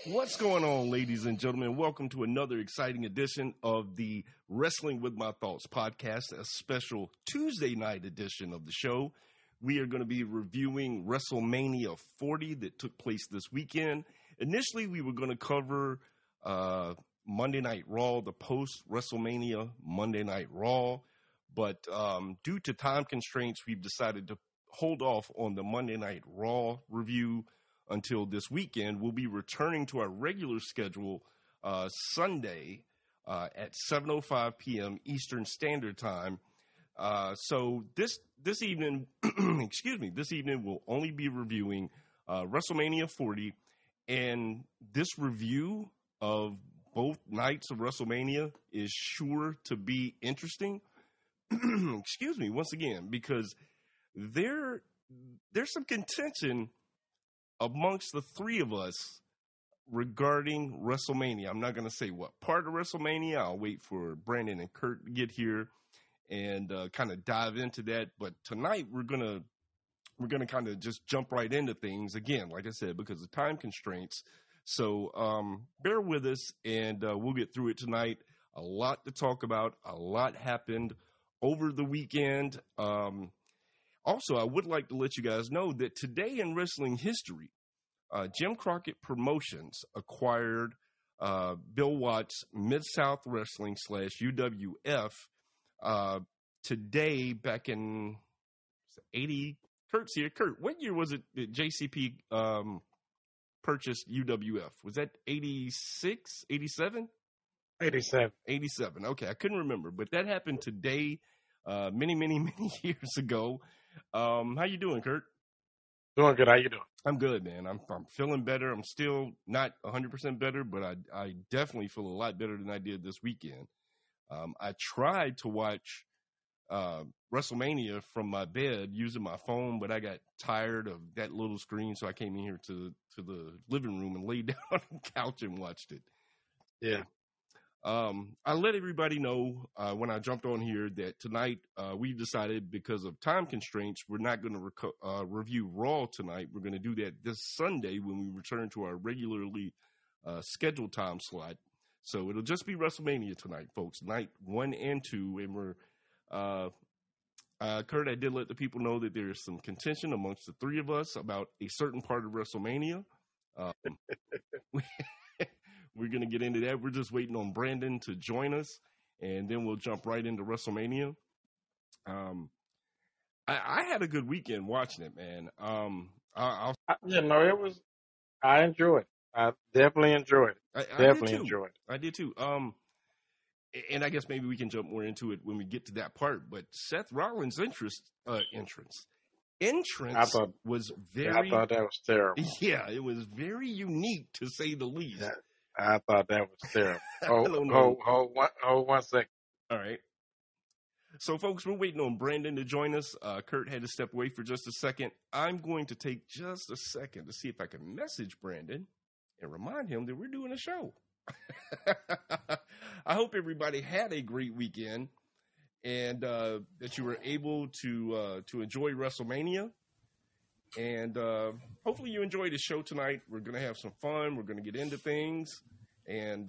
What's going on, ladies and gentlemen? Welcome to another exciting edition of the Wrestling with My Thoughts podcast, a special Tuesday night edition of the show. We are going to be reviewing WrestleMania 40 that took place this weekend. Initially, we were going to cover Monday Night Raw, the post-WrestleMania Monday Night Raw, but due to time constraints, we've decided to hold off on the Monday Night Raw review until this weekend. We'll be returning to our regular schedule Sunday at 7:05 p.m. Eastern Standard Time. So this evening, this evening we'll only be reviewing WrestleMania 40, and this review of both nights of WrestleMania is sure to be interesting. Once again, because there's some contention amongst the three of us regarding WrestleMania. I'm not going to say what part of WrestleMania. I'll wait for Brandon and Kurt to get here and kind of dive into that. But tonight we're gonna kind of just jump right into things again, like I said, because of time constraints. So bear with us, and we'll get through it tonight. A lot to talk about. A lot happened over the weekend. Also, I would like to let you guys know that today in wrestling history, Jim Crockett Promotions acquired Bill Watts Mid-South Wrestling /UWF today back in 80. Kurt's here. Kurt, what year was it that JCP purchased UWF? Was that 86, 87? 87. 87. Okay, I couldn't remember, but that happened today, many years ago. How you doing, Kurt? Doing good. How you doing? I'm good, man. I'm feeling better. I'm still not 100% better, but I definitely feel a lot better than I did this weekend. I tried to watch WrestleMania from my bed using my phone, but I got tired of that little screen, so I came in here to the living room and laid down on the couch and watched it. Yeah. I let everybody know when I jumped on here that tonight we decided, because of time constraints, we're not going to review Raw tonight. We're going to do that this Sunday when we return to our regularly scheduled time slot. So it'll just be WrestleMania tonight, folks, night 1 and 2. And we're Kurt, I did let the people know that there's some contention amongst the three of us about a certain part of WrestleMania. We're going to get into that. We're just waiting on Brandon to join us, and then we'll jump right into WrestleMania. I had a good weekend watching it, man. I enjoyed it. I definitely enjoyed it. I did too. And I guess maybe we can jump more into it when we get to that part. But Seth Rollins' entrance was very... I thought that was terrible. Yeah, it was very unique, to say the least. Yeah. I thought that was terrible. Hold 1 second. All right. So, folks, we're waiting on Brandon to join us. Kurt had to step away for just a second. I'm going to take just a second to see if I can message Brandon and remind him that we're doing a show. I hope everybody had a great weekend and that you were able to enjoy WrestleMania. And hopefully you enjoyed the show tonight. We're going to have some fun. We're going to get into things. And,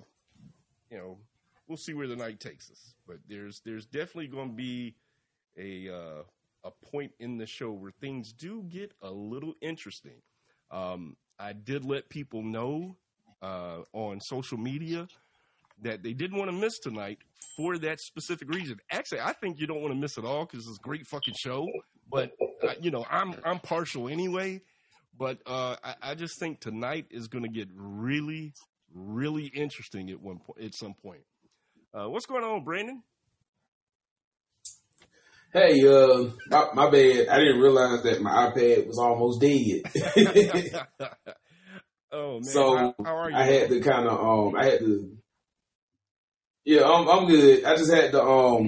we'll see where the night takes us. But there's definitely going to be a point in the show where things do get a little interesting. I did let people know on social media that they didn't want to miss tonight for that specific reason. Actually, I think you don't want to miss it all because it's a great fucking show. But I'm partial anyway. But I just think tonight is going to get really, really interesting at some point. What's going on, Brandon? Hey, my bad. I didn't realize that my iPad was almost dead. Oh man! So how are you? I had to kind of Yeah, I'm good. I just had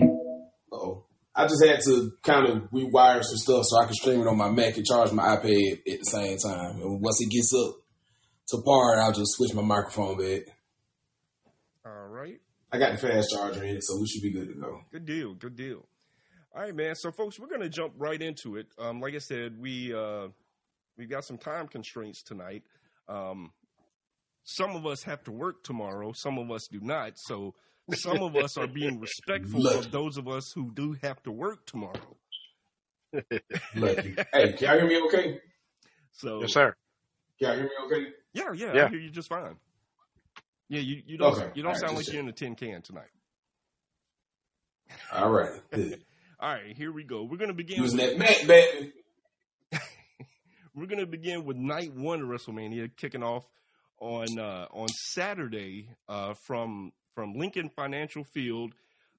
to kind of rewire some stuff so I can stream it on my Mac and charge my iPad at the same time. And once it gets up to par, I'll just switch my microphone back. All right. I got the fast charger in it, so we should be good to go. Good deal. All right, man. So, folks, we're going to jump right into it. Like I said, we've got some time constraints tonight. some of us have to work tomorrow. Some of us do not. So some of us are being respectful of those of us who do have to work tomorrow. Lucky. Hey, can y'all hear me okay? So, yes, sir. Can y'all hear me okay? Yeah. I hear you just fine. Yeah, you don't sound like you're in a tin can tonight. All right. Good. All right, here we go. We're going to begin. Using that Mac, baby. We're going to begin with night 1 of WrestleMania, kicking off on Saturday from Lincoln Financial Field.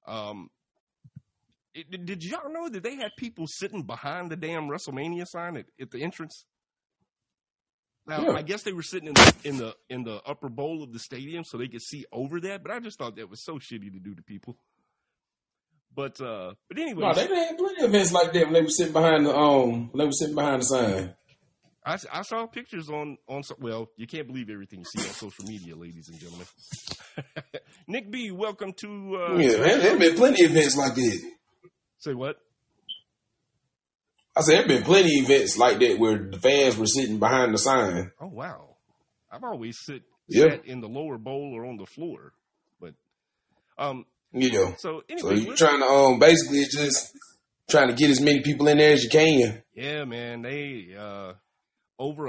Did y'all know that they had people sitting behind the damn WrestleMania sign at the entrance? Now, yeah. I guess they were sitting in the upper bowl of the stadium so they could see over that, but I just thought that was so shitty to do to people. But anyway, no, they had plenty of events like that when they were sitting behind the sign. I saw pictures on. Well, you can't believe everything you see on social media, ladies and gentlemen. Nick B, welcome to. There have been plenty of events like that. Say what? I said there have been plenty of events like that where the fans were sitting behind the sign. Oh wow! I've always sat in the lower bowl or on the floor, but yeah. So anyway, you're trying to basically just trying to get as many people in there as you can. Yeah, man. They over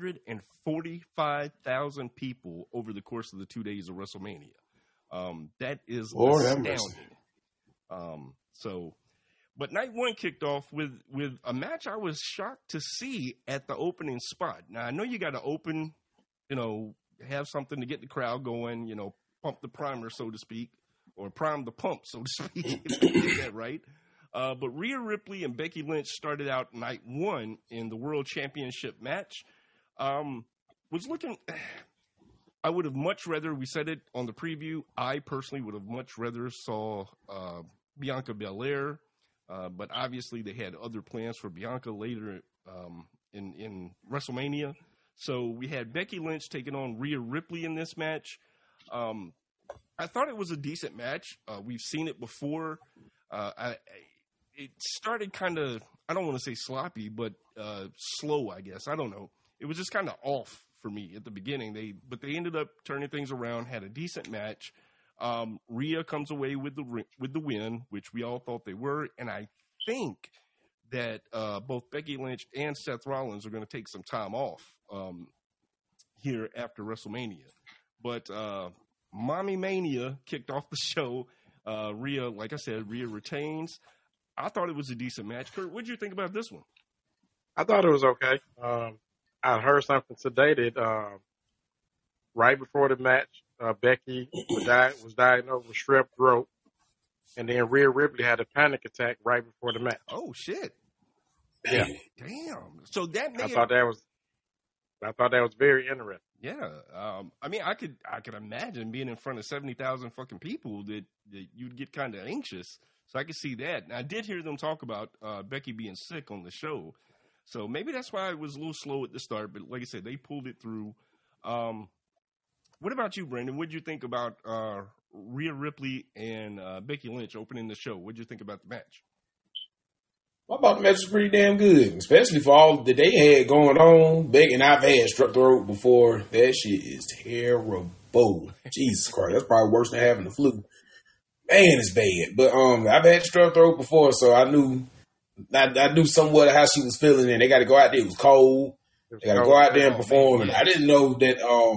145,000 people over the course of the 2 days of WrestleMania. That is astounding. But night 1 kicked off with a match I was shocked to see at the opening spot. Now I know you got to open, have something to get the crowd going, pump the primer, so to speak. Or prime the pump, so to speak, if you get that right. But Rhea Ripley and Becky Lynch started out night 1 in the World Championship match. Was looking, I would have much rather, we said it on the preview, I personally would have much rather saw Bianca Belair, but obviously they had other plans for Bianca later in WrestleMania. So we had Becky Lynch taking on Rhea Ripley in this match. I thought it was a decent match. We've seen it before. It started kind of, I don't want to say sloppy, but slow, I guess. I don't know. It was just kind of off for me at the beginning. But they ended up turning things around, had a decent match. Rhea comes away with the win, which we all thought they were. And I think that both Becky Lynch and Seth Rollins are going to take some time off here after WrestleMania. But Mommy Mania kicked off the show. Rhea, like I said, Rhea retains. I thought it was a decent match. Kurt, what did you think about this one? I thought it was okay. I heard something today that right before the match, Becky was diagnosed with strep throat, and then Rhea Ripley had a panic attack right before the match. Oh shit! Yeah, damn. So that I thought that was very interesting. Yeah, I mean, I could imagine being in front of 70,000 fucking people that you'd get kind of anxious. So I could see that. And I did hear them talk about Becky being sick on the show, so maybe that's why it was a little slow at the start. But like I said, they pulled it through. What about you, Brandon? What did you think about Rhea Ripley and Becky Lynch opening the show? What did you think about the match? I thought the match was pretty damn good, especially for all that they had going on. Becky and I've had strep throat before. That shit is terrible. Jesus Christ, that's probably worse than having the flu. Man, it's bad. But I've had strep throat before, so I knew somewhat of how she was feeling. And they got to go out there. It was cold. They got to go out there and perform. And I didn't know that.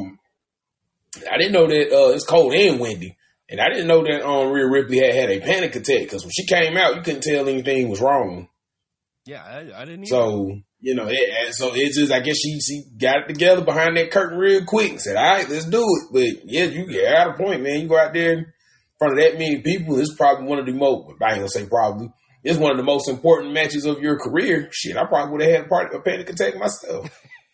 It's cold and windy. And I didn't know that Rhea Ripley had a panic attack because when she came out, you couldn't tell anything was wrong. Yeah, I didn't either. So, it's just, I guess she got it together behind that curtain real quick and said, all right, let's do it. But, yeah, you got a point, man. You go out there in front of that many people, it's probably one of the most, I ain't going to say probably, it's one of the most important matches of your career. Shit, I probably would have had a panic attack myself.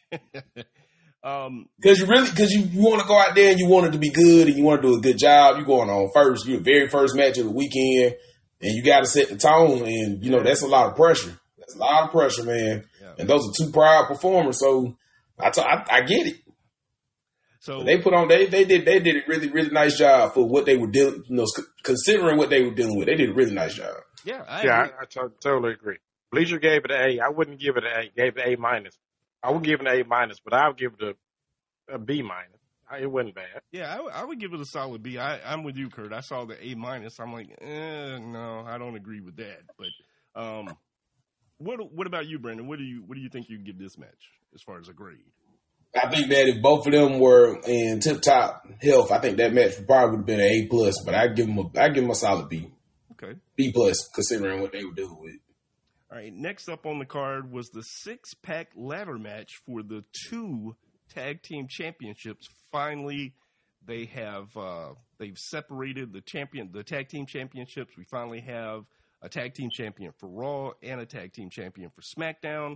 Because you want to go out there and you want it to be good and you want to do a good job. You're going on first. You're the very first match of the weekend and you got to set the tone. And, that's a lot of pressure. That's a lot of pressure, man. Yeah. And those are two proud performers. So I get it. So they put on, they did a really, really nice job for what they were dealing, considering what they were dealing with. They did a really nice job. Yeah. I totally agree. Bleacher gave it an A. I wouldn't give it an A. Gave it an A-. I would give it an A-, but I would give it a B-. It wasn't bad. Yeah, I would give it a solid B. I'm with you, Kurt. I saw the A-. I'm like, no, I don't agree with that. But what about you, Brandon? What do you think you can give this match as far as a grade? I think that if both of them were in tip-top health, I think that match probably would have been an A+, but I'd give them a solid B. Okay. B+, considering what they were doing with it. All right, next up on the card was the six-pack ladder match for the 2 tag team championships. Finally, they've separated the tag team championships. We finally have a tag team champion for Raw and a tag team champion for SmackDown.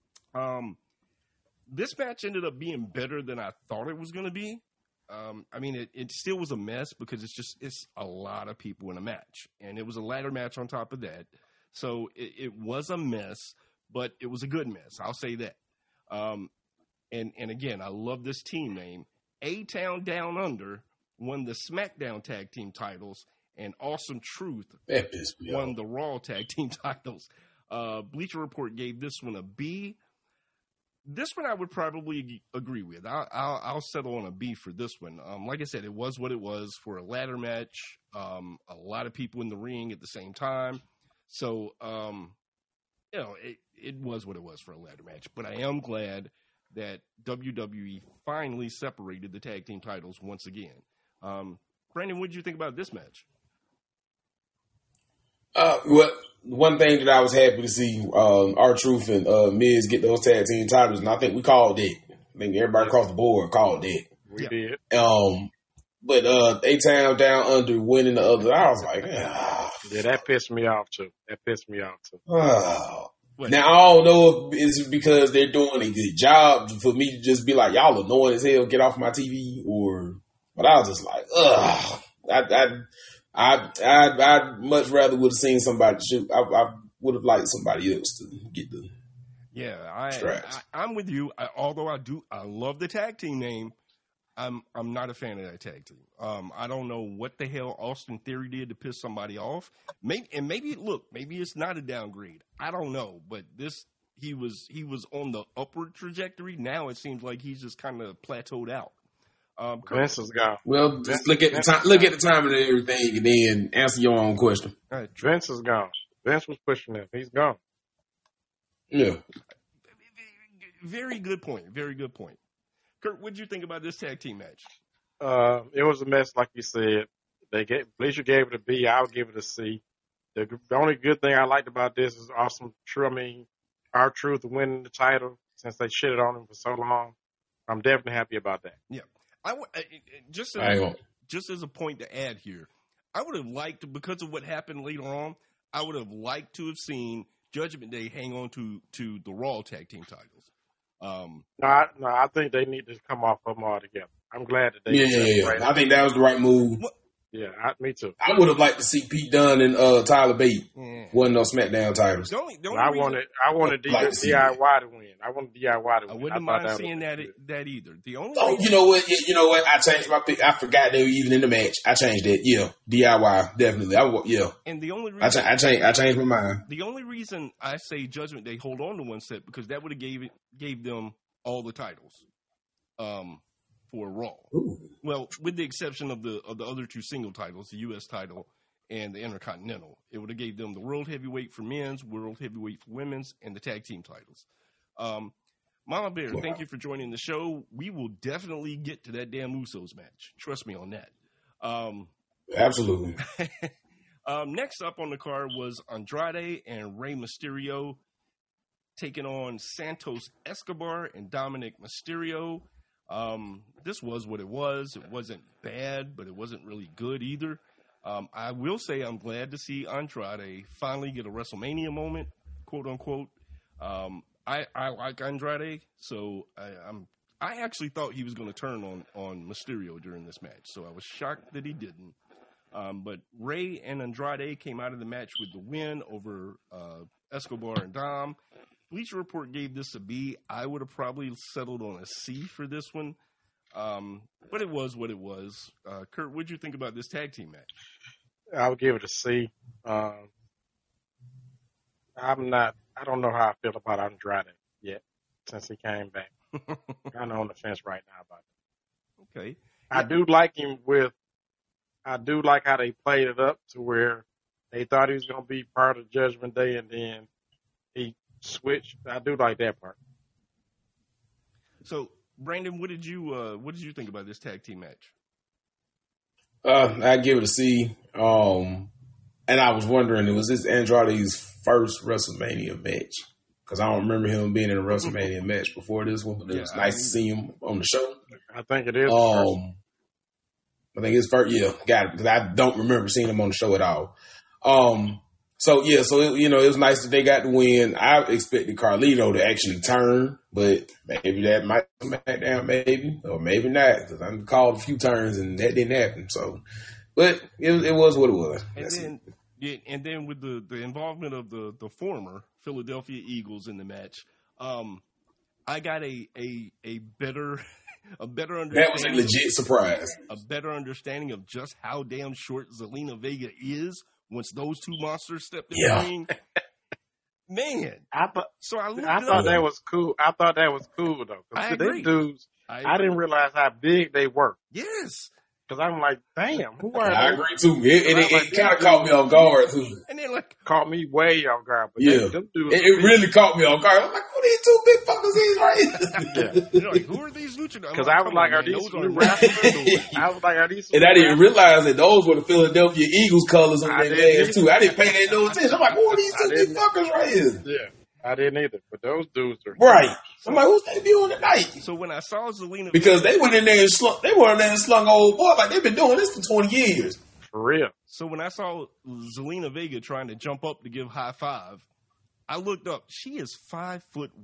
This match ended up being better than I thought it was going to be. I mean, it still was a mess because it's a lot of people in a match, and it was a ladder match on top of that. So it was a mess, but it was a good mess. I'll say that. And again, I love this team name. A-Town Down Under won the SmackDown tag team titles, and Awesome Truth won the Raw tag team titles. Bleacher Report gave this one a B. This one I would probably agree with. I'll settle on a B for this one. Like I said, it was what it was for a ladder match. A lot of people in the ring at the same time. So, it was what it was for a ladder match. But I am glad that WWE finally separated the tag team titles once again. Brandon, what did you think about this match? Well, one thing that I was happy to see R-Truth and Miz get those tag team titles, and I think we called it. I think everybody across the board called it. We did. But A-Town Down Under winning the other, I was like, yeah, that pissed me off too. Now, I don't know if it's because they're doing a good job for me to just be like, y'all annoying as hell, get off my TV, but I was just like, I'd much rather would have seen somebody shoot. I would have liked somebody else to get the straps. I'm with you. Although I love the tag team name. I'm not a fan of that tag team. I don't know what the hell Austin Theory did to piss somebody off. Maybe it's not a downgrade. I don't know, but he was on the upward trajectory. Now it seems like he's just kind of plateaued out. Vince is gone. Well, just look at the time. Look at the timing and everything, and then answer your own question. All right, Vince is gone. Vince was pushing him. He's gone. Yeah. Very good point. Very good point. Kurt, what did you think about this tag team match? It was a mess, like you said. Bleacher gave it a B. I would give it a C. The only good thing I liked about this is Awesome Truth. I mean, R-Truth winning the title since they shitted on him for so long. I'm definitely happy about that. Yeah. Just as a point to add here, I would have liked, because of what happened later on, I would have liked to have seen Judgment Day hang on to the Raw tag team titles. No, I think they need to come off of them all together. I'm glad that they Yeah. I think that was the right move. Yeah, me too. I would have liked to see Pete Dunne and Tyler Bate win those SmackDown titles. I wanted DIY to win. I wanted DIY to win. I wouldn't mind seeing that either. The only you know what? I changed my pick. I forgot they were even in the match. I changed that. Yeah, DIY definitely. And the only reason I changed my mind. The only reason I say Judgment Day hold on to one set because that would have gave them all the titles. For Raw. Ooh. Well, with the exception of the other 2 single titles, the U.S. title and the Intercontinental. It would have gave them the World Heavyweight for men's, World Heavyweight for women's, and the tag team titles. Mama Bear, thank you for joining the show. We will definitely get to that damn Usos match. Trust me on that. Absolutely. Next up on the card was Andrade and Rey Mysterio taking on Santos Escobar and Dominic Mysterio. This was what it was. It wasn't bad, but it wasn't really good either. I will say I'm glad to see Andrade finally get a WrestleMania moment, quote unquote. I like Andrade, so I actually thought he was going to turn on Mysterio during this match, so I was shocked that he didn't. But Rey and Andrade came out of the match with the win over Escobar and Dom. Bleacher Report gave this a B. I would have probably settled on a C for this one. But it was what it was. Kurt, what did you think about this tag team match? I would give it a C. I don't know how I feel about Andrade yet since he came back. Kind of on the fence right now about it. Okay. I do like him I do like how they played it up to where they thought he was going to be part of Judgment Day, and then he switched. I do like that part. So, Brandon, what did you think about this tag team match? I give it a C. And I was wondering, was this Andrade's first WrestleMania match? Because I don't remember him being in a WrestleMania match before this one. But it was nice to see him on the show. I think it is. I think it's first. Yeah, got it. Because I don't remember seeing him on the show at all. So it was nice that they got the win. I expected Carlito to actually turn, but maybe that might come back down, maybe, or maybe not, because I called a few turns and that didn't happen. So, but it was what it was. And then with the involvement of the former Philadelphia Eagles in the match, I got a better understanding. That was a legit surprise. A better understanding of just how damn short Zelina Vega is. Once those two monsters stepped in the ring, man. I thought that was cool. I thought that was cool though. I agree. These dudes, I didn't realize how big they were. Yes. Because I'm like, damn, who are they? I agree too. It kind of caught me off guard too. And then caught me way off guard. But them dudes it really caught me off guard. I'm like, who these two big fuckers is right here? You're like, who are these luchadors? Because I was like, are these new wrestlers? I was like, are these? And I didn't realize that those were the Philadelphia Eagles colors on their legs too. I didn't pay that no attention. I'm like, who are these two big fuckers right here? Yeah. I didn't either, but those dudes are right. I'm like, who's debuting tonight? So when I saw Zelina, because they went in there and slung old boy like they've been doing this for 20 years. For real. So when I saw Zelina Vega trying to jump up to give high five, I looked up. She is 5'1".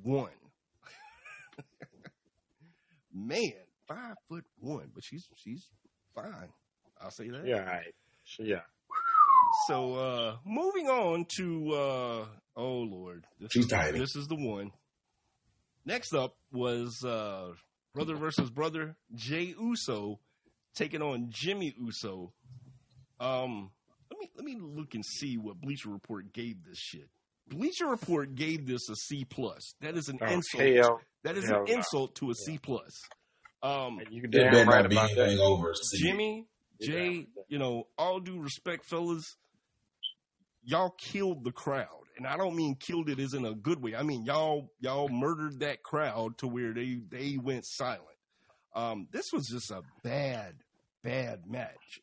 Man, 5'1", but she's fine. I'll say that. Yeah, right. Yeah. So moving on to oh Lord, this is the one. Next up was brother versus brother, Jey Uso taking on Jimmy Uso. Let me look and see what Bleacher Report gave this shit. Bleacher Report gave this a C+. That is an insult. That is an insult to a C+. You damn right about that. Over Jimmy, Jay, all due respect, fellas, y'all killed the crowd. And I don't mean killed it as in a good way. I mean, y'all murdered that crowd to where they went silent. This was just a bad match.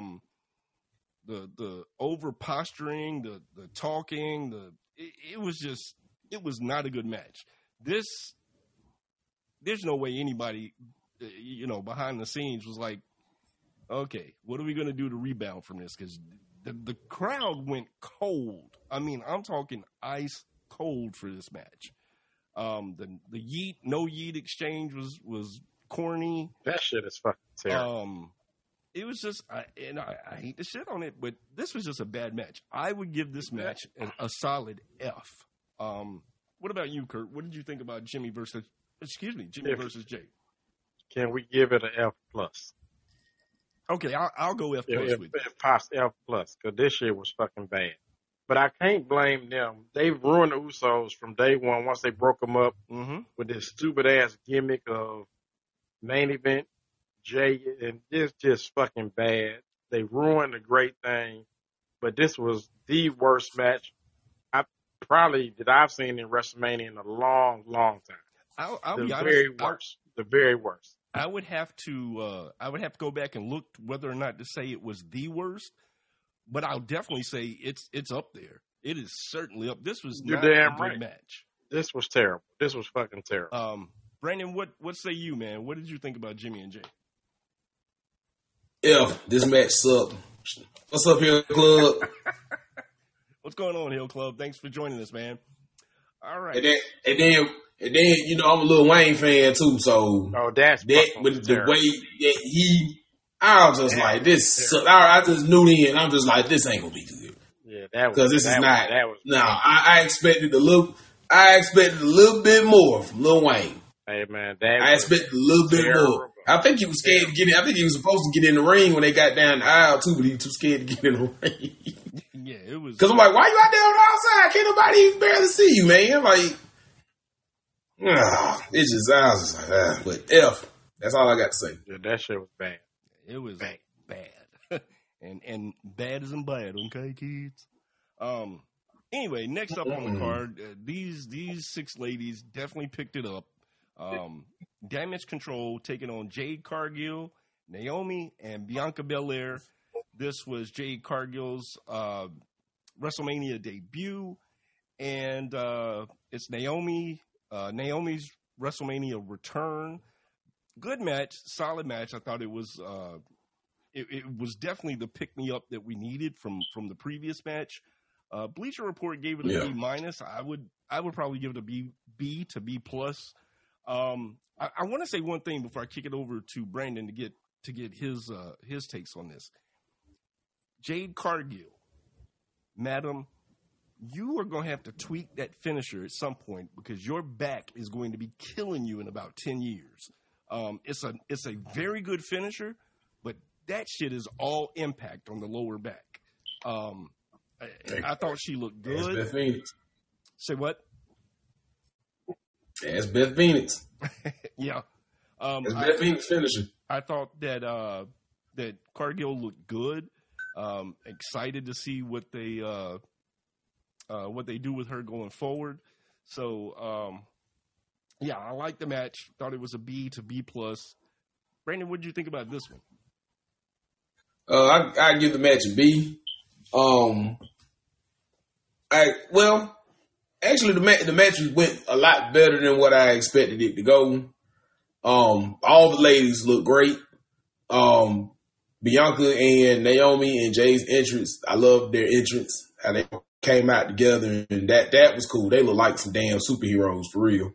The over posturing, the talking, it was not a good match. There's no way anybody, behind the scenes was like, okay, what are we going to do to rebound from this? Because the crowd went cold. I mean, I'm talking ice cold for this match. The yeet, no yeet exchange was corny. That shit is fucking terrible. It was just, I hate to shit on it, but this was just a bad match. I would give this match a solid F. What about you, Kurt? What did you think about Jimmy versus Jay? Can we give it an F plus? Okay, I'll go F plus with you. If possible, F plus, because this shit was fucking bad. But I can't blame them. They ruined the Usos from day one once they broke them up with this stupid ass gimmick of main event Jay, and it's just fucking bad. They ruined a great thing, but this was the worst match I've seen in WrestleMania in a long, long time. I'll be honest. The very worst. I would have to go back and look whether or not to say it was the worst, but I'll definitely say it's up there. It is certainly up. This was not a good match. This was terrible. This was fucking terrible. Brandon, what say you, man? What did you think about Jimmy and Jay? This match sucked. What's up, Hill Club? What's going on, Hill Club? Thanks for joining us, man. All right. And then I'm a Lil Wayne fan too, so that's with the way that I was just like, this. I just knew then. I'm just like, this ain't gonna be good. Yeah, that was because this is not. No, I expected a little bit more from Lil Wayne. Hey man, I expected a little bit more. I think he was scared to get in. I think he was supposed to get in the ring when they got down the aisle too, but he was too scared to get in the ring. Yeah, it was. Because I'm like, why you out there on the outside? Can't nobody barely see you, man. Like, it's just, I was just like, but F. That's all I got to say. Yeah, that shit was bad. It was bad. and bad isn't bad, okay, kids? Anyway, next up on the card, these 6 ladies definitely picked it up. Damage Control taking on Jade Cargill, Naomi, and Bianca Belair. This was Jade Cargill's WrestleMania debut, and it's Naomi's WrestleMania return. Good match, solid match. I thought it was it was definitely the pick me up that we needed from the previous match. Bleacher Report gave it a B minus. I would probably give it a B to B plus. I want to say one thing before I kick it over to Brandon to get his takes on this. Jade Cargill, madam, you are going to have to tweak that finisher at some point because your back is going to be killing you in about 10 years. It's a very good finisher, but that shit is all impact on the lower back. I thought she looked good. That's Beth Phoenix. Say what? That's Beth Phoenix. Yeah. That's Beth Phoenix finisher. I thought that Cargill looked good. Excited to see what they do with her going forward. So, yeah, I like the match. Thought it was a B to B plus. Brandon, what did you think about this one? I give the match a B. Actually, the match went a lot better than what I expected it to go. All the ladies look great. Bianca and Naomi and Jay's entrance, I love their entrance. How they came out together, and that was cool. They look like some damn superheroes for real.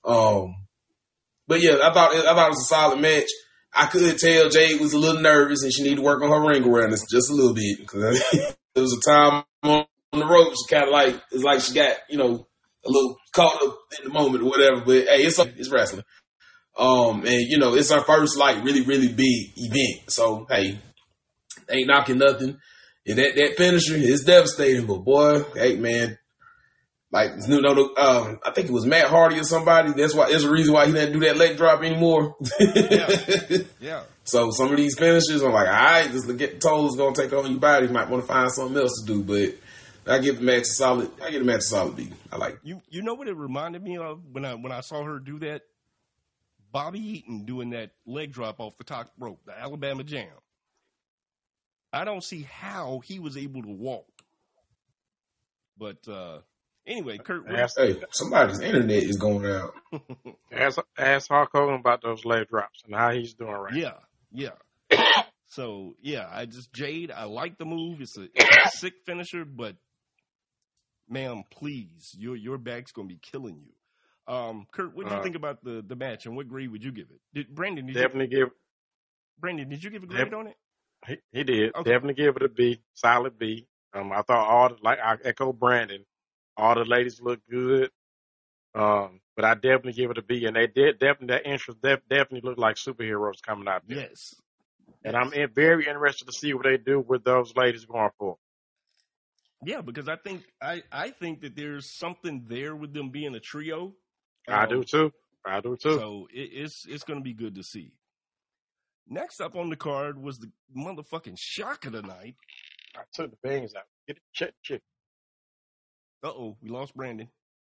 But yeah, I thought it was a solid match. I could tell Jade was a little nervous and she needed to work on her ring awareness just a little bit because there was a time on the road she kind of it's like she got a little caught up in the moment or whatever. But hey, it's wrestling. And it's our first really, really big event. So hey, ain't knocking nothing. And that finisher is devastating. But boy, hey man, I think it was Matt Hardy or somebody. There's a reason why he didn't do that leg drop anymore. Yeah. So some of these finishers, I'm like, all right, just get the toes gonna take on your body. You might want to find something else to do. But I give the match a solid. B. I like it. You know what it reminded me of when I saw her do that? Bobby Eaton doing that leg drop off the top rope, the Alabama Jam. I don't see how he was able to walk. But anyway, Kurt. Hey, somebody's internet is going out. Ask Hulk Hogan about those leg drops and how he's doing right now. Yeah. So, yeah, Jade, I like the move. It's a sick finisher, but, ma'am, please, your back's going to be killing you. Kurt, what did you think about the match, and what grade would you give it? Brandon, did you give a grade on it? He did. Okay. Definitely give it a B, solid B. I thought I echo Brandon, all the ladies look good. But I definitely give it a B, and they did that interest definitely looked like superheroes coming out there. Yes. And I'm very interested to see what they do with those ladies going forward. Yeah, because I think that there's something there with them being a trio. I do too. So it's going to be good to see. Next up on the card was the motherfucking shock of the night. I took the bangs out. Get it, check. Uh-oh, we lost Brandon.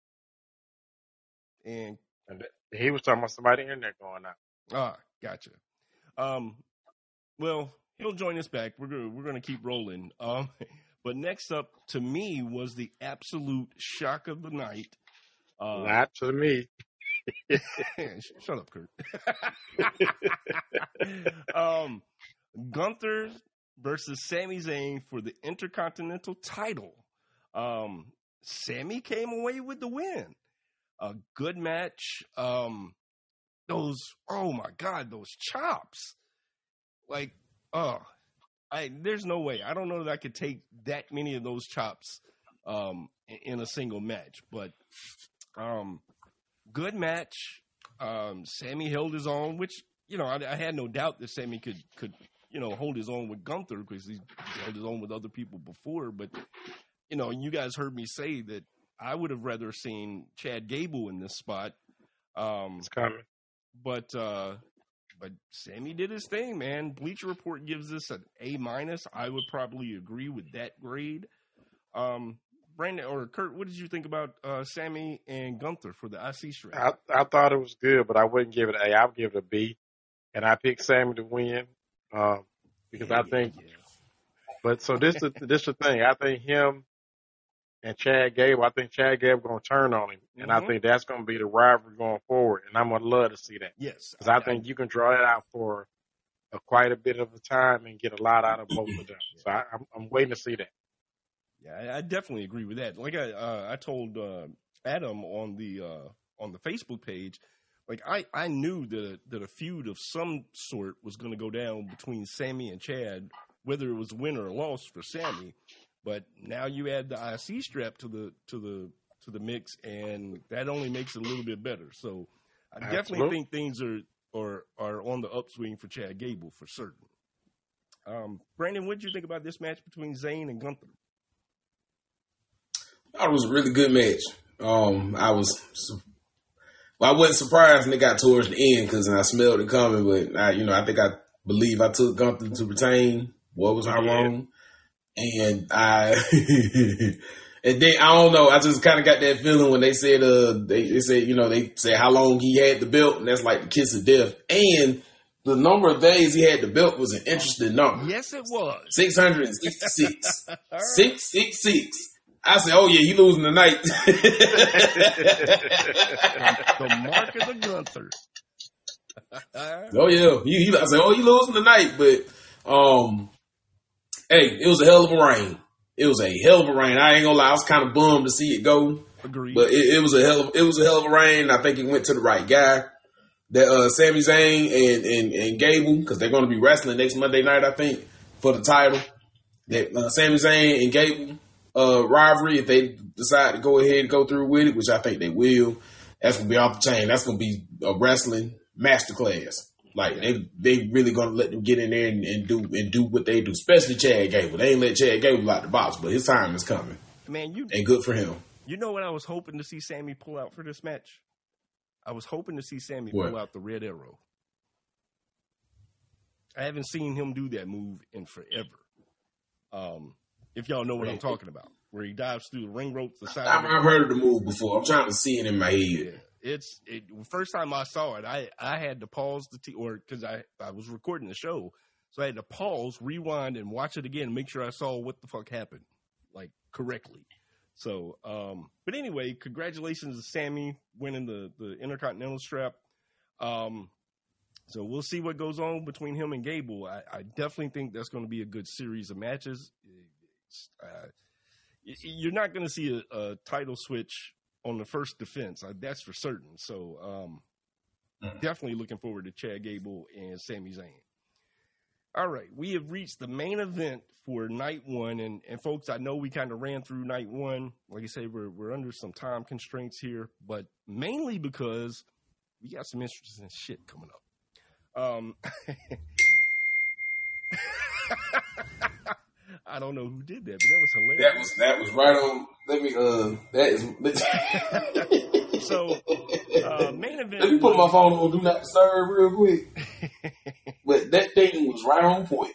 And he was talking about somebody in there going out. Ah, gotcha. Well, he'll join us back. We're gonna keep rolling. But next up to me was the absolute shock of the night. Not to me. Shut up, Kurt. Gunther versus Sami Zayn for the Intercontinental title. Sami came away with the win. A good match. Those chops. There's no way. I don't know that I could take that many of those chops in a single match, but good match. Sami held his own, which, I had no doubt that Sami could hold his own with Gunther because he held his own with other people before. But, you guys heard me say that I would have rather seen Chad Gable in this spot. It's coming. But but Sammy did his thing, man. Bleacher Report gives this an A-. I would probably agree with that grade. Brandon or Kurt, what did you think about Sammy and Gunther for the IC strap? I thought it was good, but I wouldn't give it an A. I would give it a B. And I picked Sammy to win because I think. Yeah. But so this is the thing. I think him and Chad Gable. I think Chad Gable going to turn on him, and I think that's going to be the rivalry going forward. And I'm going to love to see that. Yes, because I think you can draw that out for quite a bit of a time and get a lot out of both of them. So I'm waiting to see that. Yeah, I definitely agree with that. Like I told Adam on the Facebook page, like I knew that a feud of some sort was going to go down between Sammy and Chad, whether it was win or loss for Sammy. But now you add the IC strap to the mix, and that only makes it a little bit better. So I definitely think things are on the upswing for Chad Gable for certain. Brandon, what did you think about this match between Zayn and Gunther? I thought it was a really good match. I wasn't surprised when it got towards the end because I smelled it coming. But I believe I took Gunther to retain. What was I wrong? And and then I don't know. I just kind of got that feeling when they said they said how long he had the belt, and that's like the kiss of death. And the number of days he had the belt was an interesting number. Yes, it was 666. 666. I said, oh yeah, he losing tonight. The mark of the Gunther. Oh yeah, I said, oh, he losing tonight, but hey, it was a hell of a reign. It was a hell of a reign. I ain't gonna lie, I was kind of bummed to see it go. Agreed. But it was a hell of a reign. I think it went to the right guy. That Sami Zayn and Gable, because they're going to be wrestling next Monday night, I think, for the title. That Sami Zayn and Gable rivalry, if they decide to go ahead and go through with it, which I think they will, that's going to be off the chain. That's going to be a wrestling masterclass. Like they really gonna let them get in there and do what they do, especially Chad Gable. They ain't let Chad Gable out the box, but his time is coming. Man, and good for him. You know what I was hoping to see Sammy pull out for this match? I was hoping to see Sammy pull out the Red Arrow. I haven't seen him do that move in forever. If y'all know what I'm talking about, where he dives through the ring rope to the side. I've heard of the move before. I'm trying to see it in my head. Yeah. First time I saw it, I had to pause because I was recording the show, so I had to pause, rewind, and watch it again and make sure I saw what the fuck happened, like, correctly. So, but anyway, congratulations to Sammy winning the Intercontinental strap. So we'll see what goes on between him and Gable. I definitely think that's going to be a good series of matches. You're not going to see a title switch on the first defense. That's for certain. So definitely looking forward to Chad Gable and Sami Zayn. All right, we have reached the main event for night one. And folks, I know we kind of ran through night one. Like I say, we're under some time constraints here, but mainly because we got some interesting shit coming up. I don't know who did that, but that was hilarious. That was right on. Let me. That is. So, main event. Let me put my phone on Do Not Disturb real quick. But that thing was right on point.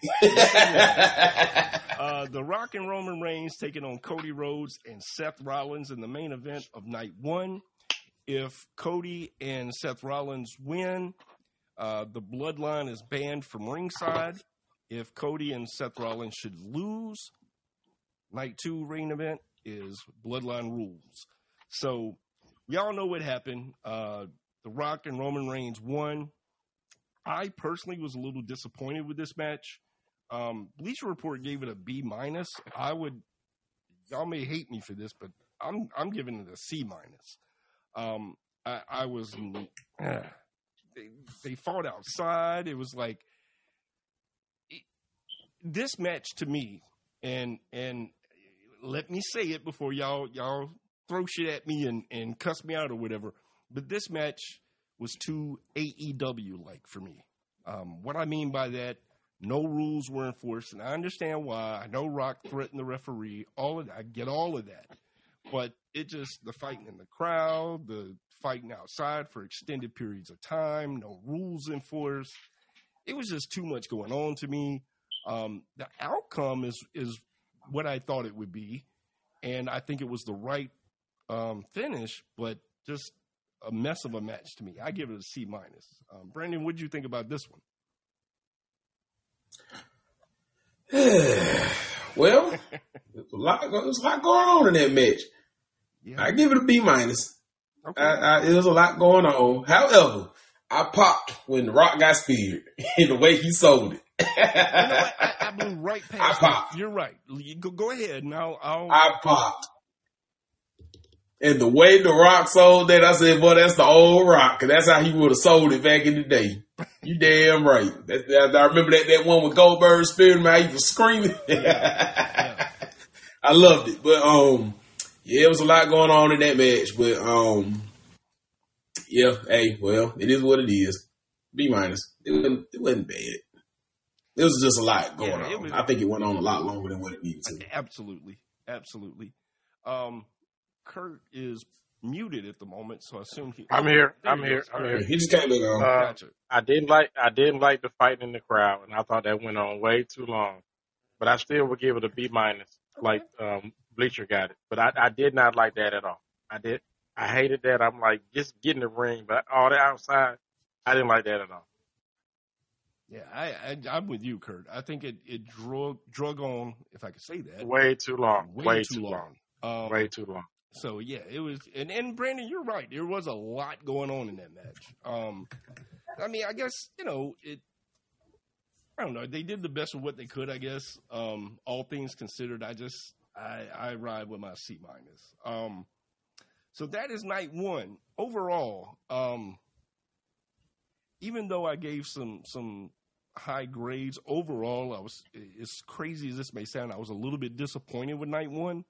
The Rock and Roman Reigns taking on Cody Rhodes and Seth Rollins in the main event of night one. If Cody and Seth Rollins win, the Bloodline is banned from ringside. If Cody and Seth Rollins should lose, night two main event is Bloodline rules. So, y'all know what happened. The Rock and Roman Reigns won. I personally was a little disappointed with this match. Bleacher Report gave it a B-. Y'all may hate me for this, but I'm giving it a C-. I was, they fought outside. It was like, this match to me, and let me say it before y'all throw shit at me and cuss me out or whatever, but this match was too AEW-like for me. What I mean by that, no rules were enforced, and I understand why. I know Rock threatened the referee, all of that. I get all of that. But it just, the fighting in the crowd, the fighting outside for extended periods of time, no rules enforced. it was just too much going on to me. The outcome is what I thought it would be, and I think it was the right finish, but just a mess of a match to me. I give it a C-. Brandon, what did you think about this one? Well, there's a lot going on in that match. Yeah. I give it a B-. Okay. It was a lot going on. However, I popped when The Rock got speared in the way he sold it. You know what? I blew right past. I popped. You're right. You go ahead. Now I popped. And the way The Rock sold that, I said, "Boy, that's the old Rock, because that's how he would have sold it back in the day." You damn right. I remember that one with Goldberg speared him, how he was screaming. Yeah. I loved it, but yeah, it was a lot going on in that match, but yeah, hey, well, it is what it is. B-. It wasn't bad. It was just a lot going on. I think it went on a lot longer than what it needed to. Absolutely. Kurt is muted at the moment, so I assume I'm here. He just came in on. Gotcha. I didn't like the fight in the crowd, and I thought that went on way too long. But I still would give it a B-, like Bleacher got it. But I did not like that at all. I hated that. I'm like, just get in the ring, but all the outside, I didn't like that at all. Yeah, I'm with you, Kurt. I think it drug on, if I could say that. Way too long. Way too long. Way too long. So yeah, it was, and Brandon, you're right. There was a lot going on in that match. I mean, I guess I don't know. They did the best with what they could, I guess. All things considered, I ride with my C-. So that is night one overall. Even though I gave some high grades overall, I was, as crazy as this may sound, I was a little bit disappointed with night one.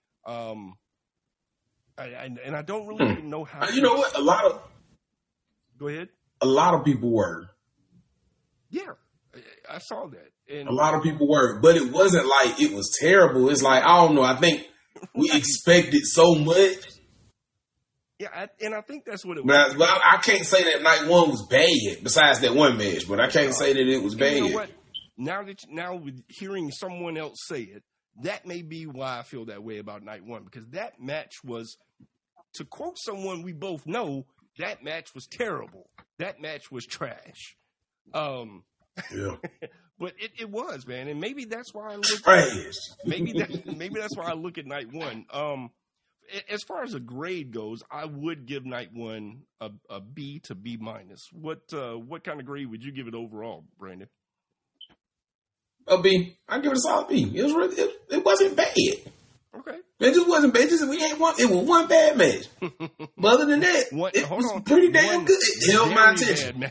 I don't really even know how. You know what? Go ahead. A lot of people were. Yeah, I saw that. And a lot of people were, but it wasn't like it was terrible. It's like, I don't know. I think we expected so much. Yeah, I think that's what it was. But I can't say that night one was bad. Besides that one match, but I can't say that it was bad. You know what? Now with hearing someone else say it, that may be why I feel that way about night one, because that match was, to quote someone we both know, that match was terrible. That match was trash. Yeah. But it was, man, and maybe that's why I look. Trash. Maybe that's why I look at night one. As far as a grade goes, I would give night one a B to B-. What kind of grade would you give it overall, Brandon? A B. I give it a solid B. It was really, it wasn't bad. Okay. It just wasn't bad. It was one bad match. But other than that, it was pretty damn good. It held my attention.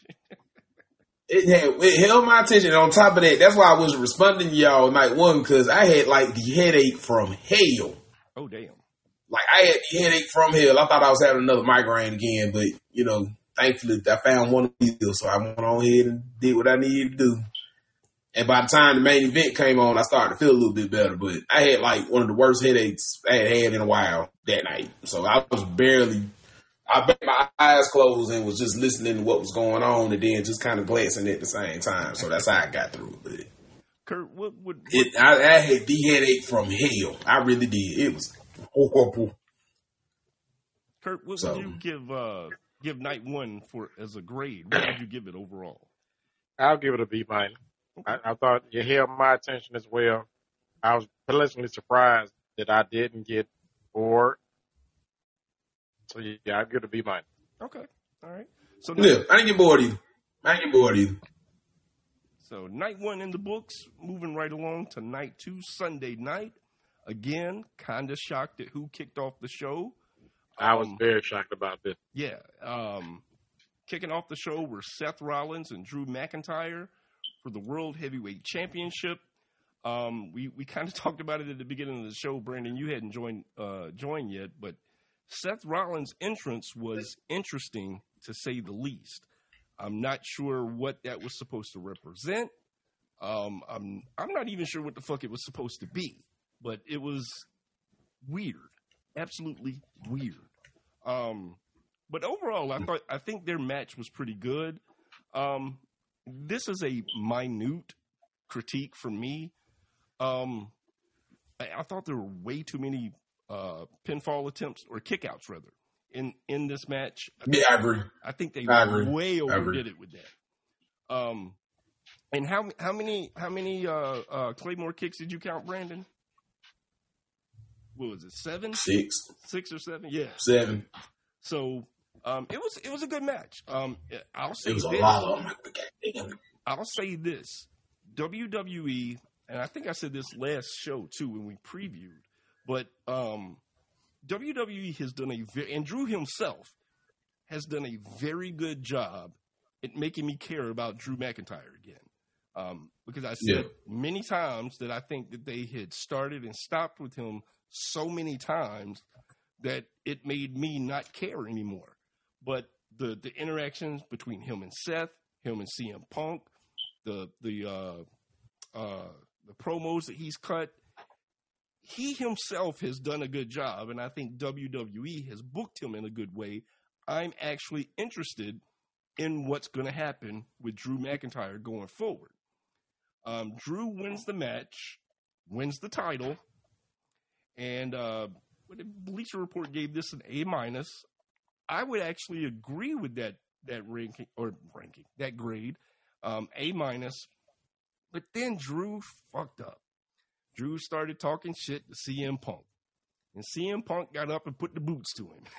It held my attention. And on top of that, that's why I was responding to y'all night one, because I had like the headache from hell. Oh damn. Like, I had the headache from hell. I thought I was having another migraine again, but thankfully I found one of these, so I went on ahead and did what I needed to do. And by the time the main event came on, I started to feel a little bit better. But I had like one of the worst headaches I had in a while that night. So I bet my eyes closed and was just listening to what was going on and then just kind of glancing at the same time. So that's how I got through it. But Kurt, I had the headache from hell. I really did. It was horrible. Kurt, what would you give night one as a grade? What would you give it overall? I'll give it a B-. I thought you held my attention as well. I was pleasantly surprised that I didn't get bored. So yeah, I'll give it a B-. Okay, all right. So I didn't get bored either. So night one in the books. Moving right along to night two, Sunday night. Again, kind of shocked at who kicked off the show. I was very shocked about this. Yeah. Kicking off the show were Seth Rollins and Drew McIntyre for the World Heavyweight Championship. We kind of talked about it at the beginning of the show, Brandon. You hadn't joined yet, but Seth Rollins' entrance was interesting, to say the least. I'm not sure what that was supposed to represent. I'm not even sure what the fuck it was supposed to be, but it was weird, absolutely weird. But overall, I think their match was pretty good. this is a minute critique for me. I thought there were way too many pinfall attempts or kickouts rather in this match. I agree. I think they agree. way overdid it with that. And how many Claymore kicks did you count, Brandon? What was it? 7? 6 or 7? Yeah, 7. So it was a good match. I'll say It was this. a lot of them. I'll say this: WWE, and I think I said this last show too when we previewed, but WWE has done and Drew himself has done a very good job at making me care about Drew McIntyre again. Because I said many times that I think that they had started and stopped with him so many times that it made me not care anymore. But the interactions between him and Seth, him and CM Punk, the promos that he's cut, he himself has done a good job, and I think WWE has booked him in a good way. I'm actually interested in what's going to happen with Drew McIntyre going forward. Drew wins the match, wins the title, and the Bleacher Report gave this an A-. I would actually agree with that ranking, that grade, A-. But then Drew fucked up. Drew started talking shit to CM Punk, and CM Punk got up and put the boots to him.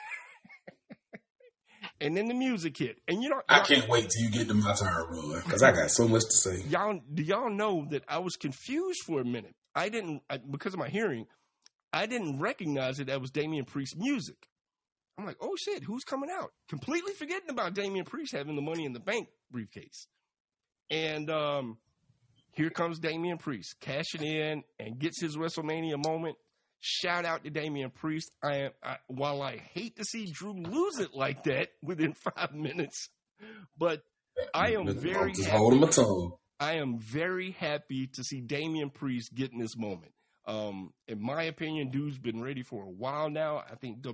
And then the music hit, and I can't wait till you get to my turn, bro, because I got so much to say. Do y'all know that I was confused for a minute? Because of my hearing, I didn't recognize that was Damian Priest's music. I'm like, oh shit, who's coming out? Completely forgetting about Damian Priest having the Money in the Bank briefcase. And here comes Damian Priest cashing in and gets his WrestleMania moment. Shout out to Damian Priest. While I hate to see Drew lose it like that within 5 minutes, but I am very happy. Holding my tongue. I am very happy to see Damian Priest getting this moment. In my opinion, dude's been ready for a while now. I think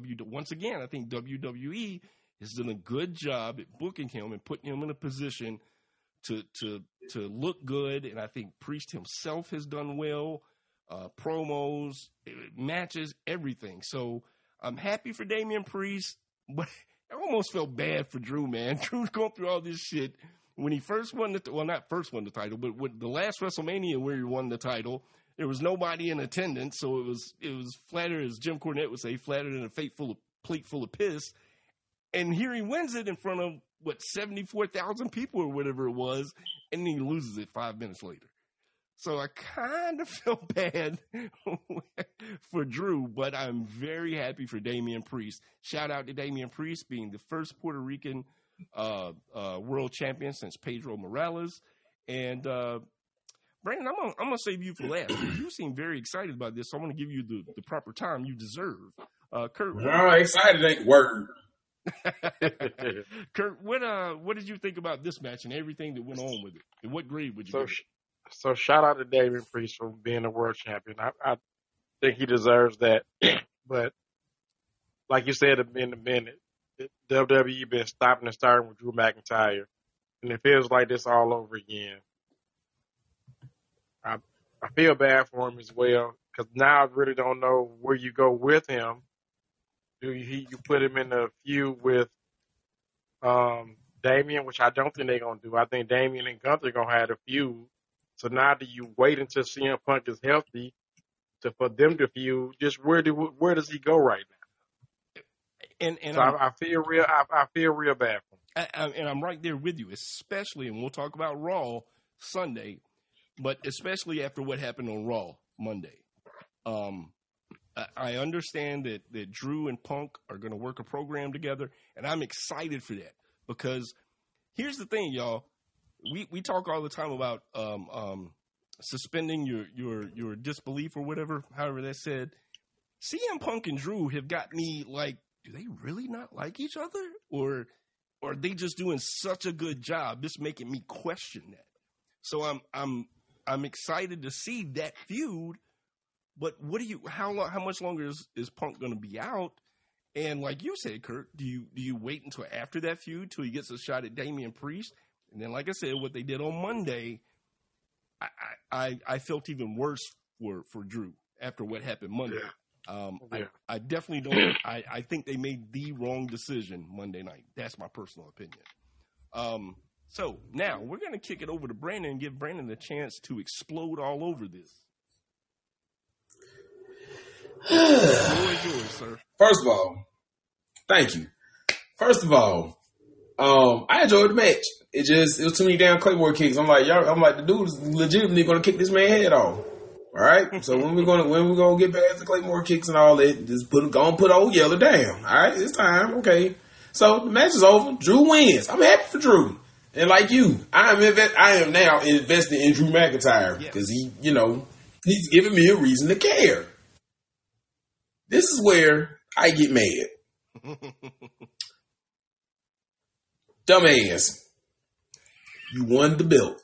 WWE has done a good job at booking him and putting him in a position to look good. And I think Priest himself has done well. Promos, matches, everything. So I'm happy for Damian Priest, but I almost felt bad for Drew, man. Drew's going through all this shit. When he first won not first won the title, but with the last WrestleMania where he won the title, there was nobody in attendance, so it was flatter, as Jim Cornette would say, flatter than a plate full of piss. And here he wins it in front of 74,000 people or whatever it was, and then he loses it 5 minutes later. So I kind of felt bad for Drew, but I'm very happy for Damian Priest. Shout out to Damian Priest being the first Puerto Rican world champion since Pedro Morales. And Brandon, I'm gonna save you for last. You seem very excited about this, so I'm gonna give you the proper time you deserve. Kurt, excited ain't word. Kurt, what did you think about this match and everything that went on with it? And what grade would you give it? So shout out to Damian Priest for being a world champion. I think he deserves that. But like you said in a minute, WWE been stopping and starting with Drew McIntyre, and it feels like this all over again. I feel bad for him as well, because now I really don't know where you go with him. Do you put him in a feud with Damian, which I don't think they're going to do. I think Damian and Gunther are going to have a feud. So now do you wait until CM Punk is healthy for them to feud? Just where does he go right now? And so I feel real bad for him. And I'm right there with you, especially, and we'll talk about Raw Sunday, but especially after what happened on Raw Monday. I understand that Drew and Punk are going to work a program together, and I'm excited for that, because here's the thing, y'all. We talk all the time about suspending your disbelief or whatever, however that's said. CM Punk and Drew have got me like, do they really not like each other? Or are they just doing such a good job? This making me question that. So I'm excited to see that feud. But how much longer is Punk going to be out? And like you said, Kurt, do you wait until after that feud till he gets a shot at Damian Priest? And then, like I said, what they did on Monday, I felt even worse for Drew after what happened Monday. I definitely don't. I think they made the wrong decision Monday night. That's my personal opinion. So now we're going to kick it over to Brandon and give Brandon the chance to explode all over this. The floor is yours, sir. First of all, thank you. First of all, I enjoyed the match. It was too many damn Claymore kicks. I'm like, the dude is legitimately going to kick this man's head off. All right. So when we gonna get past the Claymore kicks and all that, just put old Yeller down. All right, it's time. Okay. So the match is over. Drew wins. I'm happy for Drew. And like you, I am now invested in Drew McIntyre because he's giving me a reason to care. This is where I get mad. Dumbass. You won the belt.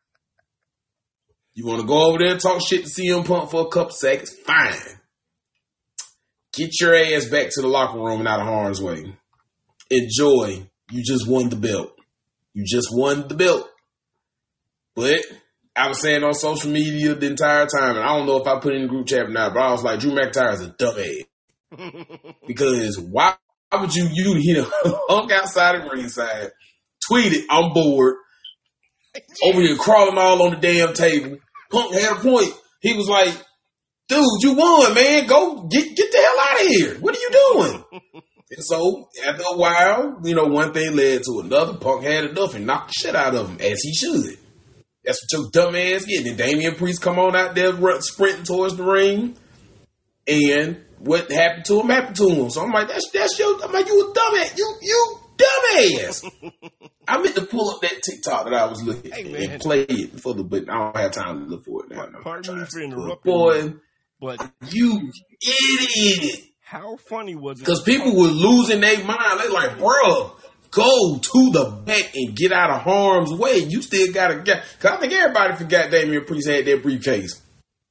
You want to go over there and talk shit to CM Punk for a couple seconds? Fine. Get your ass back to the locker room and out of harm's way. Enjoy. You just won the belt. You just won the belt. But I was saying on social media the entire time, and I don't know if I put it in the group chat or not, but I was like, Drew McIntyre is a dumbass. Because why would you hunk outside of ringside, tweet it, I'm bored, over here crawling all on the damn table. Punk had a point. He was like, dude, you won, man. Go get the hell out of here. What are you doing? And so, after a while, one thing led to another. Punk had enough and knocked the shit out of him, as he should. That's what your dumb ass get. Then Damian Priest come on out there sprinting towards the ring. And what happened to him So I'm like, I'm like, you a dumbass. You dumbass. I meant to pull up that TikTok that I was looking at and play it but I don't have time to look for it now. Pardon me for interrupting. Boy, but you idiot. How funny was it? Because people were losing their mind. They like, bro, go to the back and get out of harm's way. You still got to get. Because I think everybody forgot Damian Priest had that briefcase.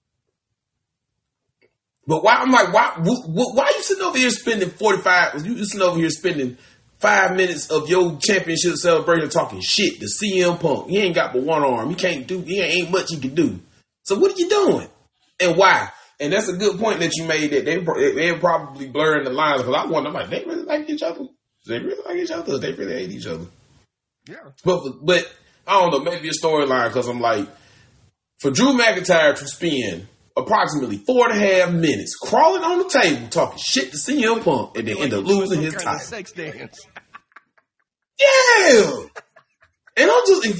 But why? I'm like, why you sitting over here spending 45? You sitting over here spending 5 minutes of your championship celebration talking shit to CM Punk. He ain't got but one arm. He ain't much he can do. So what are you doing? And why? And that's a good point that you made that they're probably blurring the lines because I wonder, like, they really like each other? Do they really like each other? Or they really hate each other? Yeah. But I don't know, maybe a storyline because I'm like, for Drew McIntyre to spend approximately 4.5 minutes crawling on the table talking shit to CM Punk and then end up losing his title. Sex dance. Yeah. And I'm just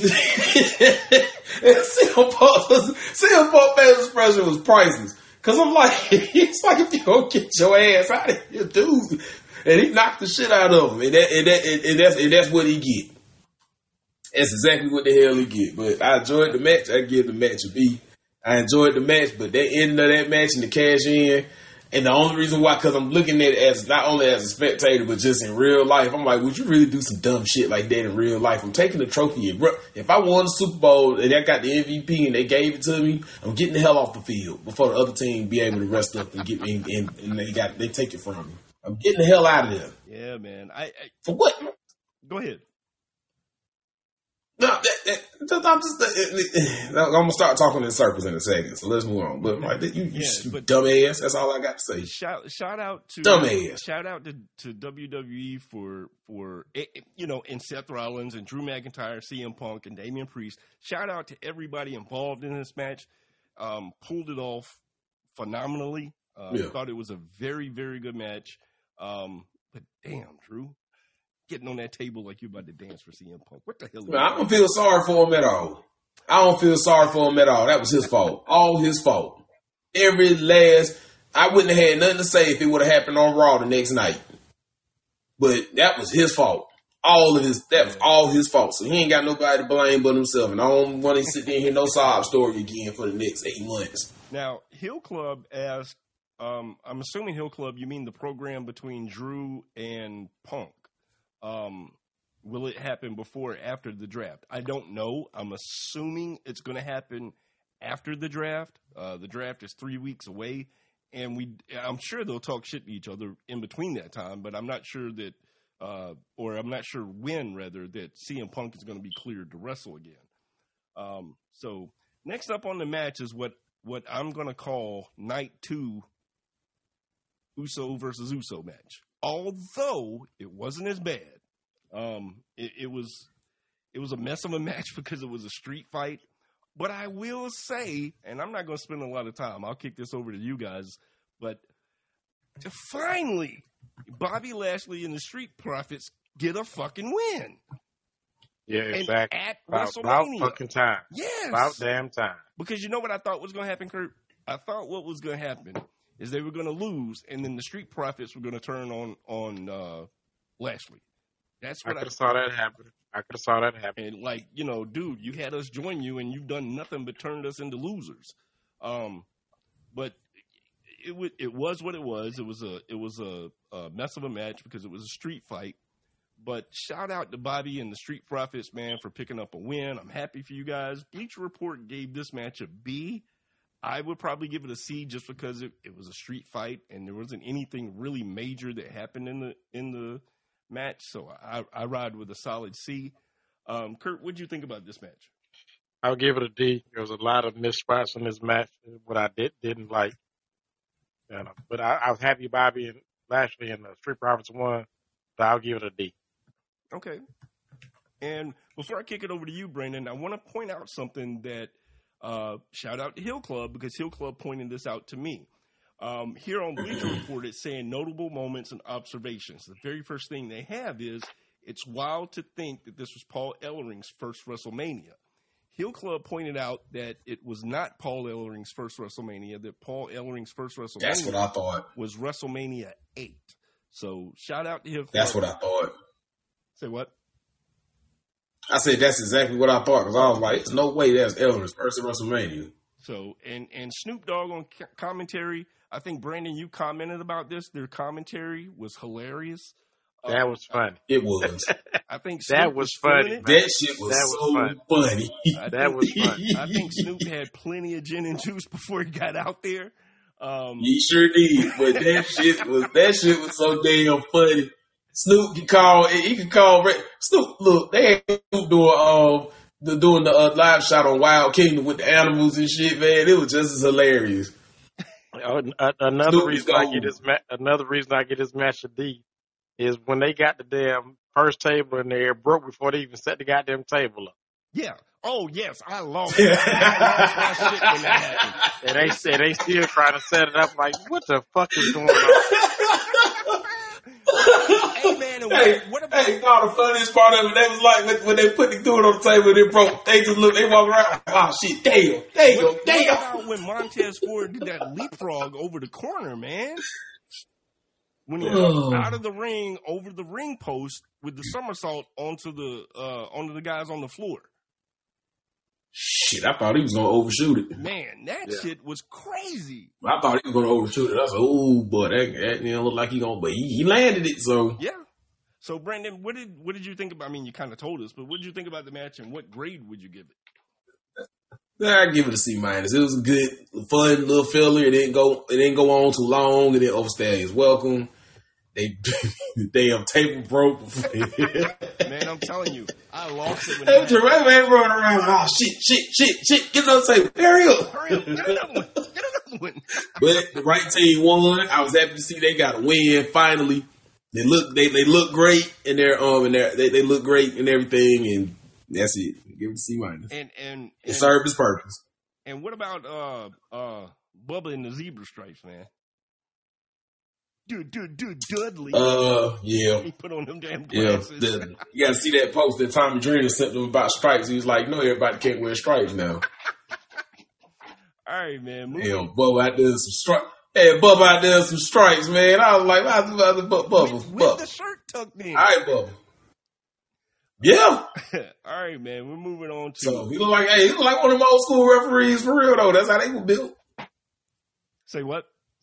CM Punk face expression was priceless. Cause I'm like, it's like if you don't get your ass out of here, dude. And he knocked the shit out of him. And that's what he get. That's exactly what the hell he get. But I enjoyed the match. I give the match a B. I enjoyed the match, but that end of that match and the cash in, and the only reason why, because I'm looking at it as not only as a spectator, but just in real life, I'm like, would you really do some dumb shit like that in real life? I'm taking the trophy. If I won the Super Bowl and I got the MVP and they gave it to me, I'm getting the hell off the field before the other team be able to rest up and get me, and they take it from me. I'm getting the hell out of there. Yeah, man. For what? Go ahead. No, I'm gonna start talking in circles in a second. So let's move on. But I'm like, you dumbass. That's all I got to say. Shout out to dumbass. Shout out to WWE for and Seth Rollins and Drew McIntyre, CM Punk and Damian Priest. Shout out to everybody involved in this match. Pulled it off phenomenally. Thought it was a very, very good match. But damn, Drew. Getting on that table like you're about to dance for CM Punk. What the hell? I don't feel sorry for him at all. That was his fault. All his fault. I wouldn't have had nothing to say if it would have happened on Raw the next night. But that was his fault. That was all his fault. So he ain't got nobody to blame but himself. And I don't want to sit there and hear no sob story again for the next 8 months. Now, Hill Club asked, I'm assuming Hill Club, you mean the program between Drew and Punk. Will it happen before or after the draft? I don't know. I'm assuming it's going to happen after the draft. The draft is 3 weeks away, and I'm sure they'll talk shit to each other in between that time, but I'm not sure that or I'm not sure when, rather, that CM Punk is going to be cleared to wrestle again. So next up on the match is what I'm going to call Night 2 Uso versus Uso match. Although it wasn't as bad. It was a mess of a match because it was a street fight. But I will say, and I'm not going to spend a lot of time, I'll kick this over to you guys, but finally, Bobby Lashley and the Street Profits get a fucking win. Yeah, exactly. At about WrestleMania. fucking time. Yes. About damn time. Because you know what I thought was going to happen, Kurt? I thought what was going to happen is they were going to lose, and then the Street Profits were going to turn on Lashley. That's what I could have saw that happen. And like, you know, dude, you had us join you, and you've done nothing but turned us into losers. But it was what it was. It was a mess of a match because it was a street fight. But shout out to Bobby and the Street Profits, man, for picking up a win. I'm happy for you guys. Bleacher Report gave this match a B. I would probably give it a C just because it was a street fight and there wasn't anything really major that happened in the match. So I ride with a solid C. Kurt, what did you think about this match? I'll give it a D. There was a lot of missed spots in this match, what I didn't like. But I was happy Bobby and Lashley and the Street Profits won, but I'll give it a D. Okay. And before I kick it over to you, Brandon, I want to point out something that shout out to Hill Club because Hill Club pointed this out to me. Here on Bleacher Report, it's saying notable moments and observations. The very first thing they have is it's wild to think that this was Paul Ellering's first WrestleMania. Hill Club pointed out that it was not Paul Ellering's first WrestleMania, that Paul Ellering's first WrestleMania That's what I thought. Was WrestleMania 8. So shout out to Hill Club. That's what I thought. Say what? I said that's exactly what I thought because I was like, "There's no way that's Ellering's first WrestleMania." So and Snoop Dogg on commentary. I think Brandon, you commented about this. Their commentary was hilarious. That was funny. It was. I think Snoop that was funny. That shit was so funny. That was funny. I think Snoop had plenty of gin and juice before he got out there. He sure did, but that shit was so damn funny. Snoop could call. Snoop. Look, they had Snoop doing the live shot on Wild Kingdom with the animals and shit. Man, it was just as hilarious. Another reason I get this match a D is when they got the damn first table in there, it broke before they even set the goddamn table up. Yeah. Oh yes, I lost my shit when that happened. And they still trying to set it up. Like, what the fuck is going on? Hey man, what about? Hey, the funniest part of it, they was like when they put the dude on the table, and it broke. They just look, they walk around. Oh shit! Damn! What about when Montez Ford did that leapfrog over the corner, man? When he walked out of the ring over the ring post with the somersault onto the guys on the floor. Shit, I thought he was gonna overshoot it. Man, that shit was crazy. I thought he was gonna overshoot it. I was like, oh, but that didn't look like he gonna. But he landed it. So yeah. So Brandon, what did you think about? I mean, you kind of told us, but what did you think about the match, and what grade would you give it? I give it a C-. It was a good, fun little filler. It didn't go on too long. It didn't overstay his welcome. They damn table broke. Man, I'm telling you, I lost it. They were running around. Oh shit! Get another table. Hurry up! Get another one. But the right team won. I was happy to see they got a win finally. They look great in their they look great in everything, and that's it. Give it a C-. And it served its purpose. And what about Bubba and the zebra stripes, man? Dude, Dudley. Yeah. He put on them damn glasses. Yeah. You gotta see that post that Tommy Dreamer sent them about stripes. He was like, no, everybody can't wear stripes now. All right, man. Yeah, Bubba out there some stripes. Hey, Bubba out there some stripes, man. I was like, Bubba. With the shirt tucked in. All right, Bubba. Yeah. All right, man. We're moving on to. So he look like one of them old school referees for real though. That's how they were built. Say what?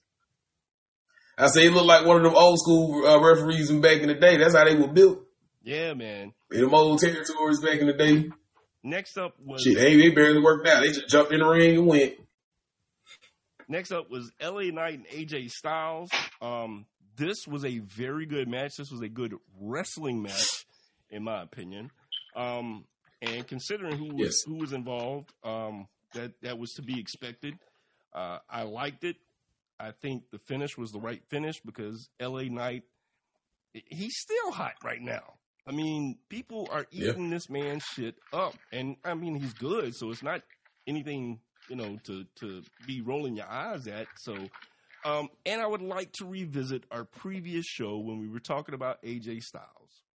I say he looked like one of them old school referees from back in the day. That's how they were built. Yeah, man. In them old territories back in the day. Next up was... Shit, they barely worked out. They just jumped in the ring and went. Next up was LA Knight and AJ Styles. this was a very good match. This was a good wrestling match, in my opinion. And considering who was involved, that was to be expected. I liked it. I think the finish was the right finish because LA Knight, he's still hot right now. I mean, people are eating this man's shit up. And, I mean, he's good, so it's not anything, to be rolling your eyes at. So, and I would like to revisit our previous show when we were talking about AJ Styles.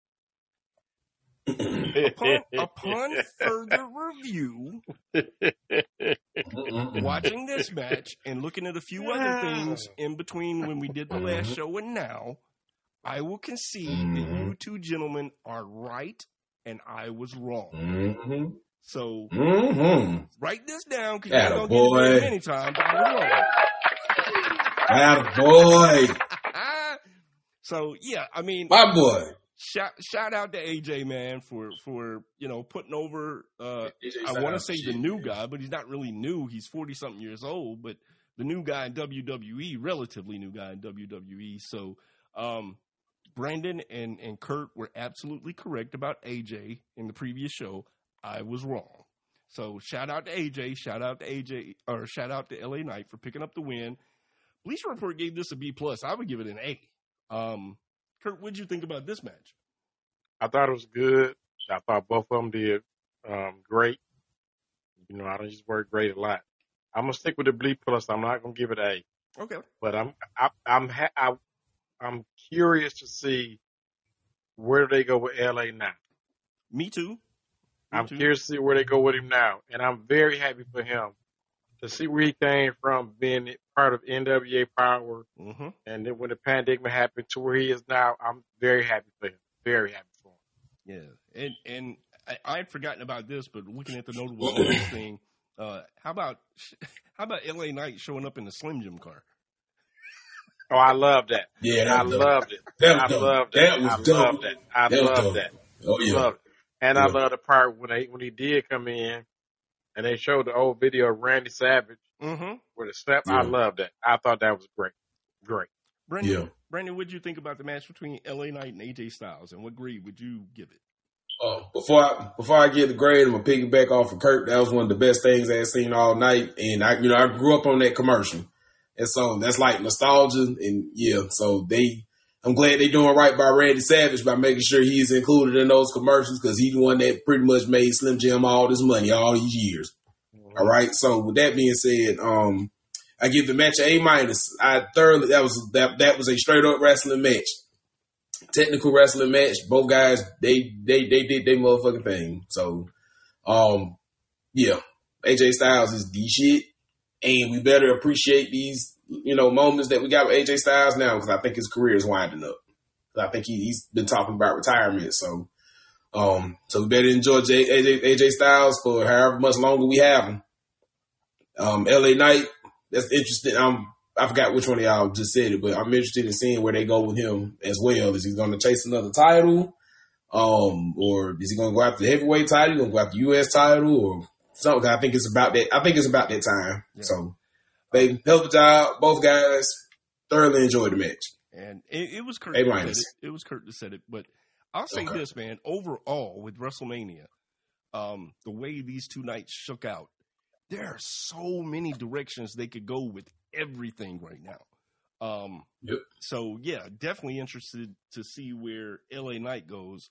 Upon further review, watching this match and looking at a few other things in between when we did the last show and now, I will concede that you two gentlemen are right and I was wrong. So write this down because you're not going to get it very many times. Attaboy. So, yeah, I mean. My boy. Shout out to AJ, man, for putting over, I want to say the new guy, but he's not really new. He's 40-something years old, but the new guy in WWE, relatively new guy in WWE. So Brandon and Kurt were absolutely correct about AJ in the previous show. I was wrong. So shout out to AJ, shout out to LA Knight for picking up the win. Bleacher Report gave this a B+. I would give it an A. Kurt, what'd you think about this match? I thought it was good. I thought both of them did great. I don't use the word great a lot. I'm gonna stick with the B+. I'm not gonna give it an A. Okay. But I'm curious to see where do they go with LA now. Me too. I'm curious to see where they go with him now, and I'm very happy for him to see where he came from, being part of NWA Power, and then when the pandemic happened to where he is now, I'm very happy for him. Very happy for him. Yeah, and I had forgotten about this, but looking at the notable moments thing, how about LA Knight showing up in the Slim Jim car? Oh, I love that. Yeah, I loved it. I loved that. Oh yeah. And I love the part when he did come in. And they showed the old video of Randy Savage with a snap. Yeah. I love that. I thought that was great. Great. Brandon, what did you think about the match between LA Knight and AJ Styles? And what grade would you give it? Before I give the grade, I'm gonna piggyback off of Kurt. That was one of the best things I had seen all night. And I grew up on that commercial. And so that's like nostalgia. And so I'm glad they're doing right by Randy Savage by making sure he's included in those commercials because he's the one that pretty much made Slim Jim all this money all these years. All right. So with that being said, I give the match an A-. That was a straight up wrestling match, technical wrestling match. Both guys they did their motherfucking thing. So AJ Styles is the shit, and we better appreciate these moments that we got with AJ Styles now because I think his career is winding up. I think he's been talking about retirement. So we better enjoy AJ Styles for however much longer we have him. LA Knight, that's interesting. I forgot which one of y'all just said it, but I'm interested in seeing where they go with him as well. Is he going to chase another title? Or is he going to go after the heavyweight title? Going to go after the U.S. title or something? I think it's about that time. Yeah. So, they hell of a job. Both guys thoroughly enjoyed the match. And it was Kurt. It was Kurt that said it. But I'll say this, man. Overall, with WrestleMania, the way these two nights shook out, there are so many directions they could go with everything right now. So, yeah, definitely interested to see where LA Knight goes.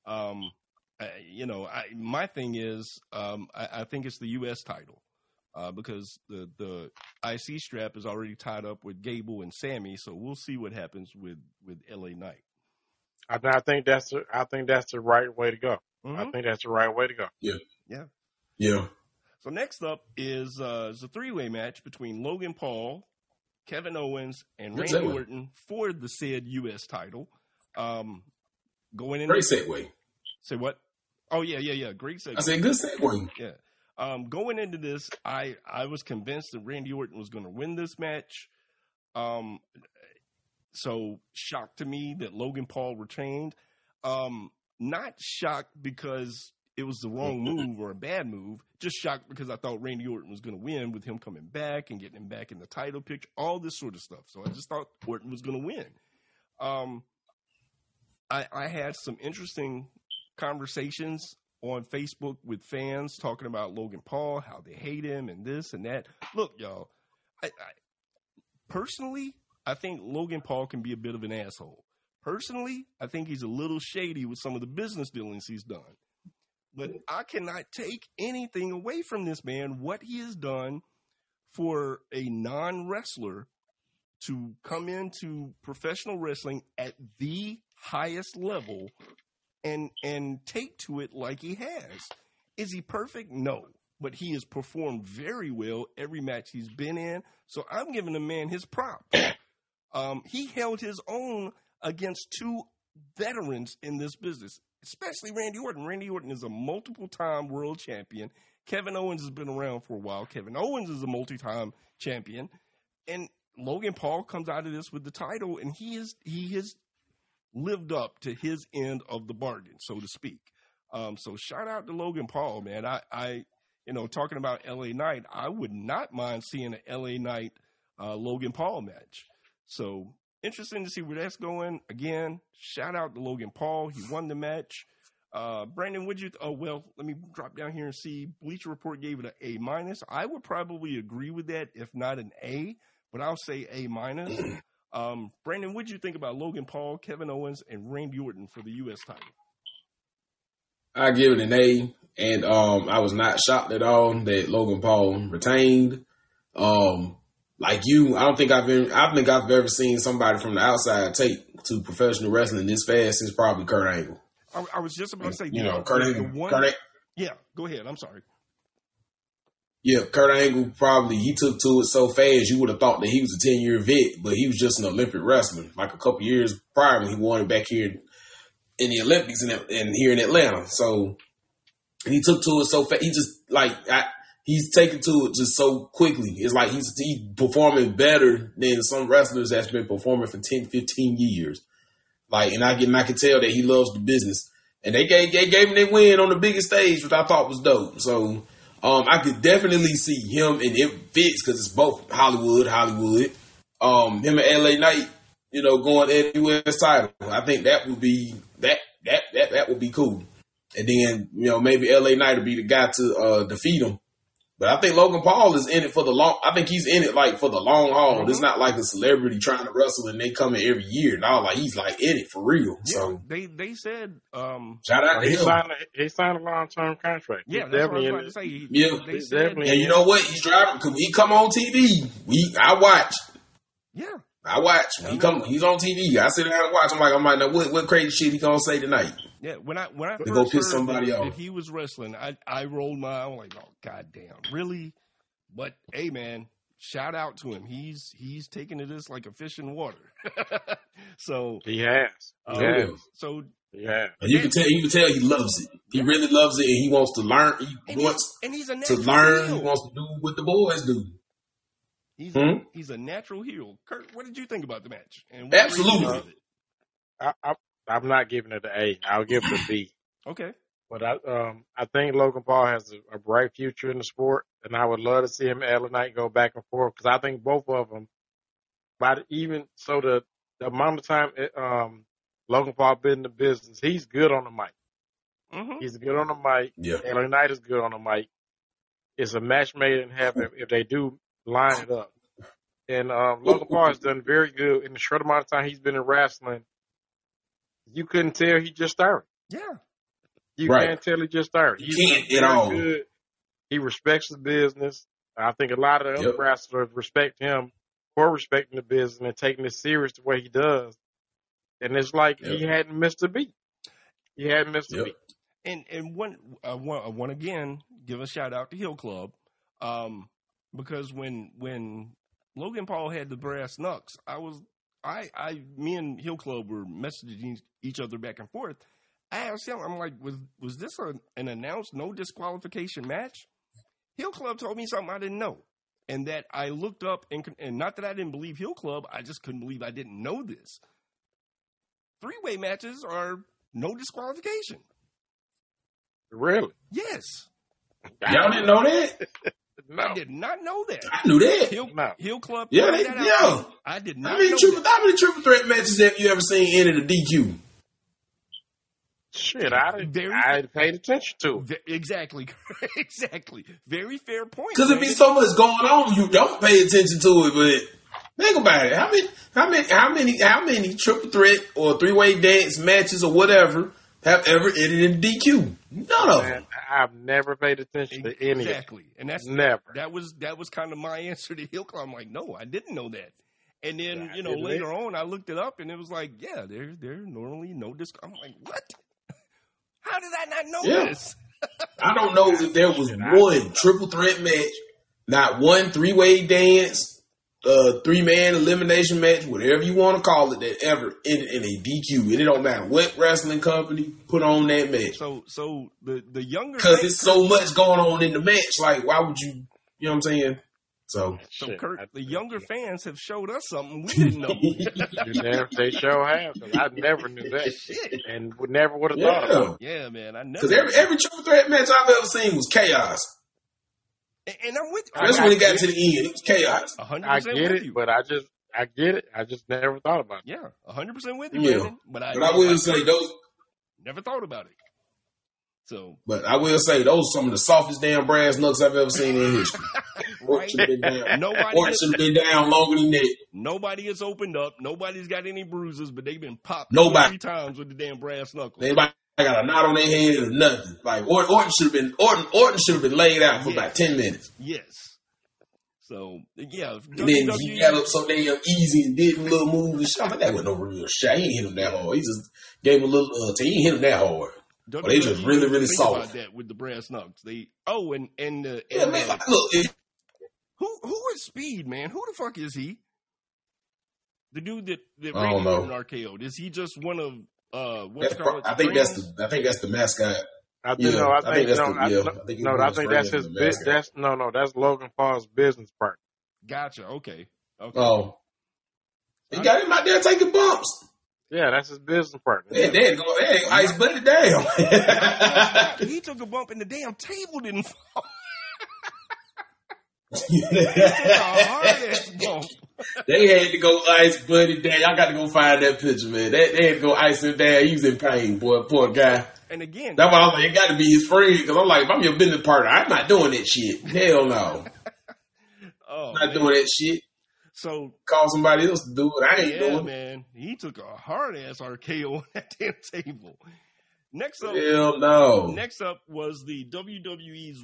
My thing is, I think it's the U.S. title. Because the IC strap is already tied up with Gable and Sammy, so we'll see what happens with LA Knight. I think that's the right way to go. I think that's the right way to go. Yeah. So next up is a 3-way match between Logan Paul, Kevin Owens, and Randy Orton for the said U.S. title. Going in. Great segue. Say what? Oh yeah. Great segue. I said good segue. Yeah. Going into this, I was convinced that Randy Orton was going to win this match. So shocked to me that Logan Paul retained. Not shocked because it was the wrong move or a bad move. Just shocked because I thought Randy Orton was going to win with him coming back and getting him back in the title picture, all this sort of stuff. So I just thought Orton was going to win. I had some interesting conversations on Facebook with fans talking about Logan Paul, how they hate him and this and that. Look, y'all, personally, I think Logan Paul can be a bit of an asshole. Personally, I think he's a little shady with some of the business dealings he's done. But I cannot take anything away from this man, what he has done for a non-wrestler to come into professional wrestling at the highest level and take to it like he has. Is he perfect? No. But he has performed very well every match he's been in. So I'm giving the man his props. He held his own against two veterans in this business, especially Randy Orton. Randy Orton is a multiple-time world champion. Kevin Owens has been around for a while. Kevin Owens is a multi-time champion. And Logan Paul comes out of this with the title, and he has lived up to his end of the bargain, so to speak. So shout out to Logan Paul, man. I talking about LA Knight, I would not mind seeing an LA Knight Logan Paul match. So interesting to see where that's going. Again, shout out to Logan Paul. He won the match. Brandon, would you? Let me drop down here and see. Bleacher Report gave it an A-. I would probably agree with that, if not an A, but I'll say A-. Brandon, what'd you think about Logan Paul, Kevin Owens, and Randy Orton for the U.S. title? I give it an A, and I was not shocked at all that Logan Paul retained. Like you, I think I've ever seen somebody from the outside take to professional wrestling this fast since probably Kurt Angle. I was just about to say, Kurt Angle. Yeah, go ahead. I'm sorry. Yeah, Kurt Angle he took to it so fast you would have thought that he was a 10-year vet, but he was just an Olympic wrestler. Like a couple years prior when he won it back here in the Olympics and here in Atlanta. So he took to it so fast. He just he's taken to it just so quickly. It's like he's performing better than some wrestlers that's been performing for 10, 15 years. And I can tell that he loves the business. And they gave him their win on the biggest stage, which I thought was dope. So I could definitely see him, and it fits because it's both Hollywood. Him and LA Knight, going at the U.S. title. I think that would be that would be cool. And then maybe LA Knight would be the guy to defeat him. But I think Logan Paul is in it for the long. I think he's in it for the long haul. Mm-hmm. It's not like a celebrity trying to wrestle and they come in every year. No, he's in it for real. Yeah, so they said shout out to him. He signed a long-term contract. Yeah, that's what I was about to say. He's definitely. And you know what? He's driving. Cause he come on TV. I watch. Yeah. I watch. He's on TV. I sit down and watch. I'm like, now what crazy shit he gonna say tonight? Yeah, when I first go piss somebody off. If he was wrestling, I rolled my eye. I'm like, oh goddamn, really? But hey, man, shout out to him. He's taking to this like a fish in water. So he has. So yeah, and you can tell he loves it. He really loves it, and he wants to learn. He wants to learn. Heel. He wants to do what the boys do. He's a natural heel. Kurt, what did you think about the match? And absolutely. I'm not giving it an A. I'll give it a B. Okay. But I think Logan Paul has a bright future in the sport, and I would love to see him and LA Knight go back and forth because I think both of them. But even so, the amount of time Logan Paul been in the business, he's good on the mic. Mm-hmm. He's good on the mic. Yeah. LA Knight is good on the mic. It's a match made in heaven if they do line it up. And Logan Paul has done very good in the short amount of time he's been in wrestling. You couldn't tell he just started. Yeah. You can't tell he just started. You can't at all. Good. He respects the business. I think a lot of the other wrestlers respect him for respecting the business and taking it serious the way he does. And it's like he hadn't missed a beat. He hadn't missed a beat. And one again, give a shout out to Hill Club. Because when Logan Paul had the brass knucks, me and Hill Club were messaging each other back and forth. I asked him, I'm like, was this an announced no disqualification match? Hill Club told me something I didn't know. And that I looked up, and not that I didn't believe Hill Club, I just couldn't believe I didn't know this. 3-way matches are no disqualification. Really? Yes. Y'all didn't know that? No. I did not know that. I knew that. Hill Club. Yeah, pointed that out. I did not know that. How many triple threat matches have you ever seen ended a DQ? Shit, I didn't pay attention to it. Exactly. Exactly. Very fair point. Because there be so much going on, you don't pay attention to it. But think about it. How many triple threat or 3-way dance matches or whatever have ever ended in DQ? None of them. I've never paid attention to any of it. Exactly. And that's never. That was kind of my answer to Hill Club. I'm like, no, I didn't know that. And then, later on, I looked it up, and it was like, yeah, they're normally no disc. I'm like, what? How did I not know this? I don't know if there was one triple threat match, not one 3-way dance, 3-man elimination match, whatever you want to call it, that ever ended in a DQ. And it don't matter what wrestling company put on that match. So the younger, because there's so much going on in the match. Like, why would you? You know what I'm saying? So Kurt, the younger fans have showed us something we didn't know. They sure have. I never knew that, and never would have thought about it. Yeah, man, I never. Because every triple threat match I've ever seen was chaos. And I'm with you. That's when it got to the end. It was chaos. 100% I get with it, you. but I get it. I just never thought about it. Yeah, 100% with you, Brandon. But I will say those. Never thought about it. So, but I will say those are some of the softest damn brass knucks I've ever seen in history. Right? Should have been down longer than that. Nobody has opened up. Nobody's got any bruises, but they've been popped 3 times with the damn brass knuckles. Anybody got a knot on their head or nothing? Like Orton should have been laid out for about 10 minutes. Yes. So yeah, and then he got up so damn easy and did a little move and shit. I mean, that wasn't no real shot. He ain't hit him that hard. He just gave him a little. He ain't hit him that hard. But they just really, really soft. About that with the brass knucks. Man, look. Who is Speed, man? Who the fuck is he? The dude that Randy Orton RKO'd. Is he just one of I think that's the mascot. I think that's his business. That's Logan Paul's business partner. Gotcha. Okay. Oh, he got him out there taking bumps. Yeah, that's his business partner. They Ice Buddy down. He took a bump and the damn table didn't fall. He took a hard-ass bump. They had to go Ice Buddy down. Y'all got to go find that picture, man. They had to go ice him down. He was in pain, boy. Poor guy. And again, that's why I was like, it got to be his friend. Because I'm like, if I'm your business partner, I'm not doing that shit. Hell no. I'm not doing that shit. So call somebody else to do it. I ain't doing it. Man. He took a hard ass RKO on that damn table. Next up, hell no. Next up was the WWE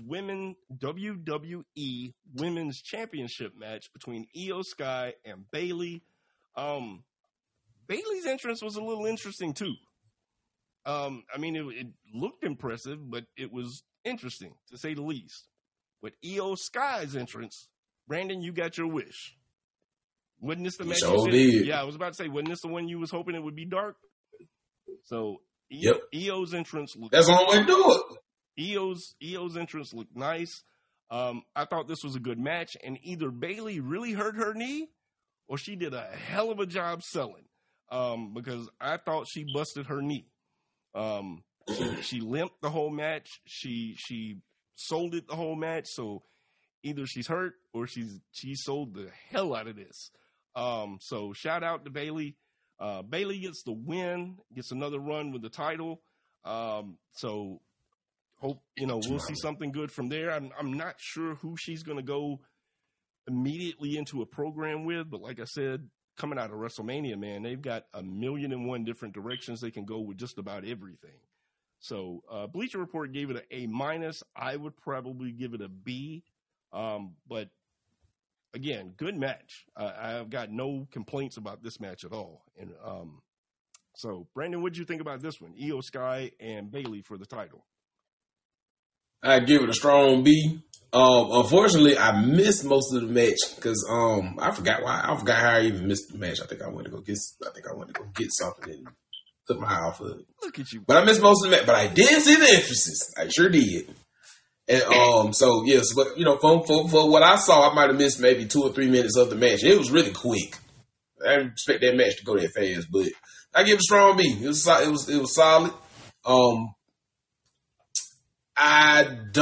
Women's Championship match between Io Sky and Bayley. Bayley's entrance was a little interesting too. I mean, it looked impressive, but it was interesting to say the least. With Io Sky's entrance, Brandon, you got your wish. Wasn't this the match? Yeah, I was about to say, wasn't this the one you was hoping it would be dark? So, Io's entrance looked. That's the only way to do it. Io's entrance looked nice. I thought this was a good match, and either Bayley really hurt her knee, or she did a hell of a job selling. Because I thought she busted her knee. She limped the whole match. She sold it the whole match. So either she's hurt or she sold the hell out of this. So shout out to Bayley. Bayley gets the win, gets another run with the title. So hope, we'll see something good from there. I'm not sure who she's going to go immediately into a program with, but like I said, coming out of WrestleMania, man, they've got 1,000,001 different directions they can go with just about everything. So Bleacher Report gave it an A-. I would probably give it a B. But again, good match. I've got no complaints about this match at all. And so, Brandon, what did you think about this one? Io Sky and Bayley for the title. I give it a strong B. Unfortunately, I missed most of the match because I forgot how I even missed the match. I think I went to go get something and took my eye off of it. Look at you. But I missed most of the match. But I did see the entrances. I sure did. And so yes, but for what I saw, I might have missed maybe 2 or 3 minutes of the match. It was really quick. I didn't expect that match to go that fast, but I give it a strong B. It was solid. I don't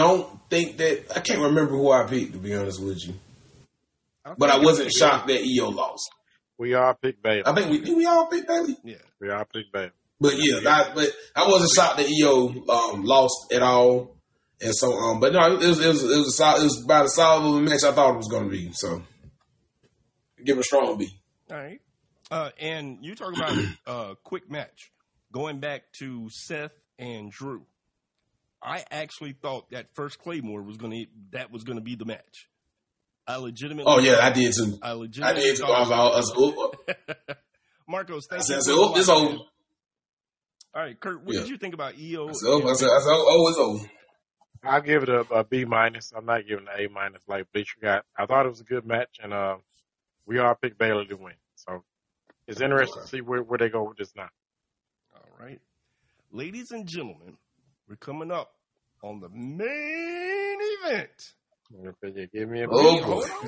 think that I can't remember who I picked, to be honest with you. But think I wasn't shocked that EO lost. We all picked Bayley. I think we all pick Bayley. Yeah, We all picked Bayley. But I wasn't shocked that EO lost at all. And so, but no, it was about as solid of a match I thought it was going to be. So, give it a strong B. all right. And you talk about a quick match going back to Seth and Drew. I actually thought that first Claymore was going to be the match. I legitimately. Oh yeah, I did too. I legitimately. Too. I was Marcos, thank you. you. I said, oh, it's over. All right, Kurt, what did you think about EO? I said, oh, it's over. I'll give it a B minus. I'm not giving it an A minus like Bleacher got. I thought it was a good match, and we all picked Bayley to win. So it's interesting to see where they go with this now. All right, ladies and gentlemen, we're coming up on the main event. Give me a B. Hold on.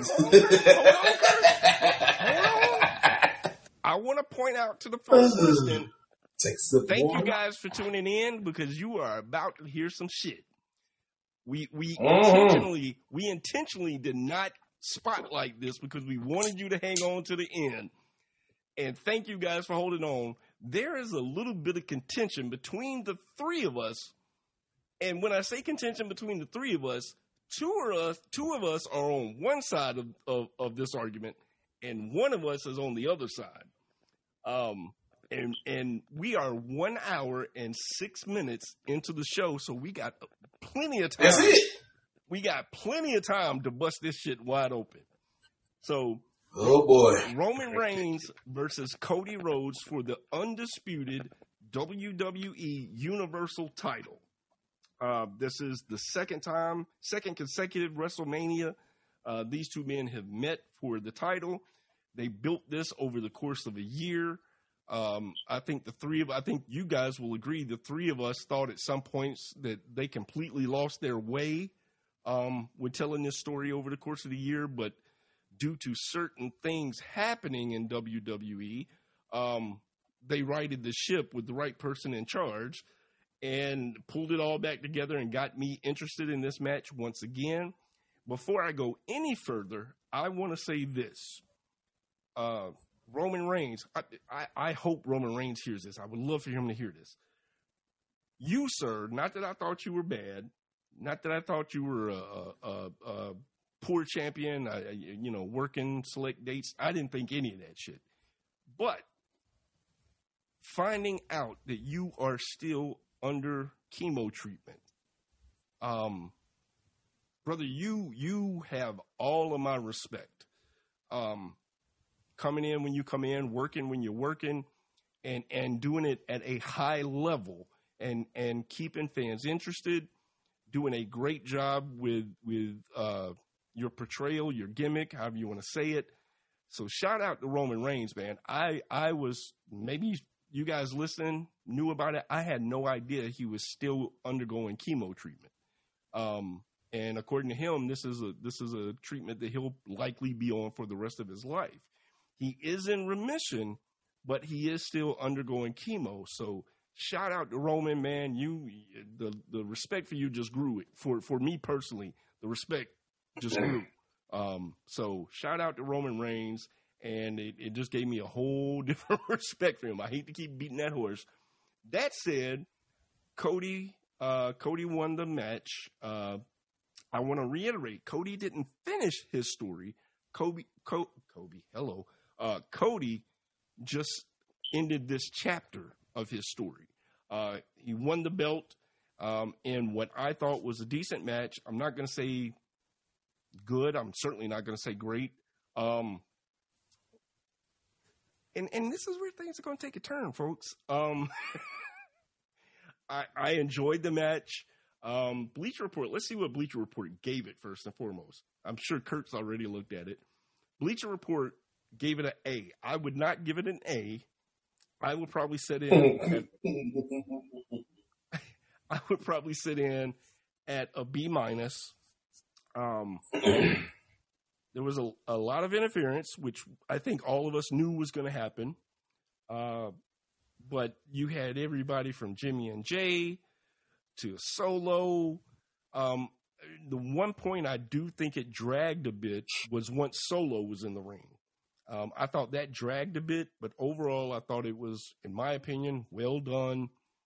I want to point out to the first listening. Thank you guys. guys for tuning in because you are about to hear some shit. We intentionally did not spotlight this because we wanted you to hang on to the end. And thank you guys for holding on. There is a little bit of contention between the three of us. And when I say contention between the three of us, two of us are on one side of this argument, and one of us is on the other side. And we are 1 hour and 6 minutes into the show, so we got plenty of time. That's it. We got plenty of time to bust this shit wide open. So, oh boy, Roman Reigns versus Cody Rhodes for the undisputed WWE Universal title. This is the second consecutive WrestleMania. These two men have met for the title. They built this over the course of a year. I think you guys will agree. The three of us thought at some points that they completely lost their way with telling this story over the course of the year, but due to certain things happening in WWE, they righted the ship with the right person in charge and pulled it all back together and got me interested in this match once again. Before I go any further, I want to say this. Roman Reigns, I hope Roman Reigns hears this. I would love for him to hear this. You, sir, not that I thought you were bad, not that I thought you were a poor champion, working select dates. I didn't think any of that shit. But finding out that you are still under chemo treatment, brother, you have all of my respect. Coming in when you come in, working when you're working, and doing it at a high level, and keeping fans interested, doing a great job with your portrayal, your gimmick, however you want to say it. So shout out to Roman Reigns, man. I was, maybe you guys listening knew about it. I had no idea he was still undergoing chemo treatment. And according to him, this is a treatment that he'll likely be on for the rest of his life. He is in remission, but he is still undergoing chemo. So shout out to Roman, man. The respect for you just grew. For me personally, the respect just grew. So shout out to Roman Reigns, and it just gave me a whole different respect for him. I hate to keep beating that horse. That said, Cody won the match. I want to reiterate, Cody didn't finish his story. Cody just ended this chapter of his story. He won the belt in what I thought was a decent match. I'm not going to say good. I'm certainly not going to say great. And this is where things are going to take a turn, folks. I enjoyed the match. Bleacher Report, let's see what Bleacher Report gave it first and foremost. I'm sure Kurt's already looked at it. Bleacher Report gave it an A. I would not give it an A. I would probably sit in at a B minus. There was a lot of interference, which I think all of us knew was going to happen. But you had everybody from Jimmy and Jay to Solo. the one point I do think it dragged a bit was once Solo was in the ring. I thought that dragged a bit, but overall, I thought it was, in my opinion, well done.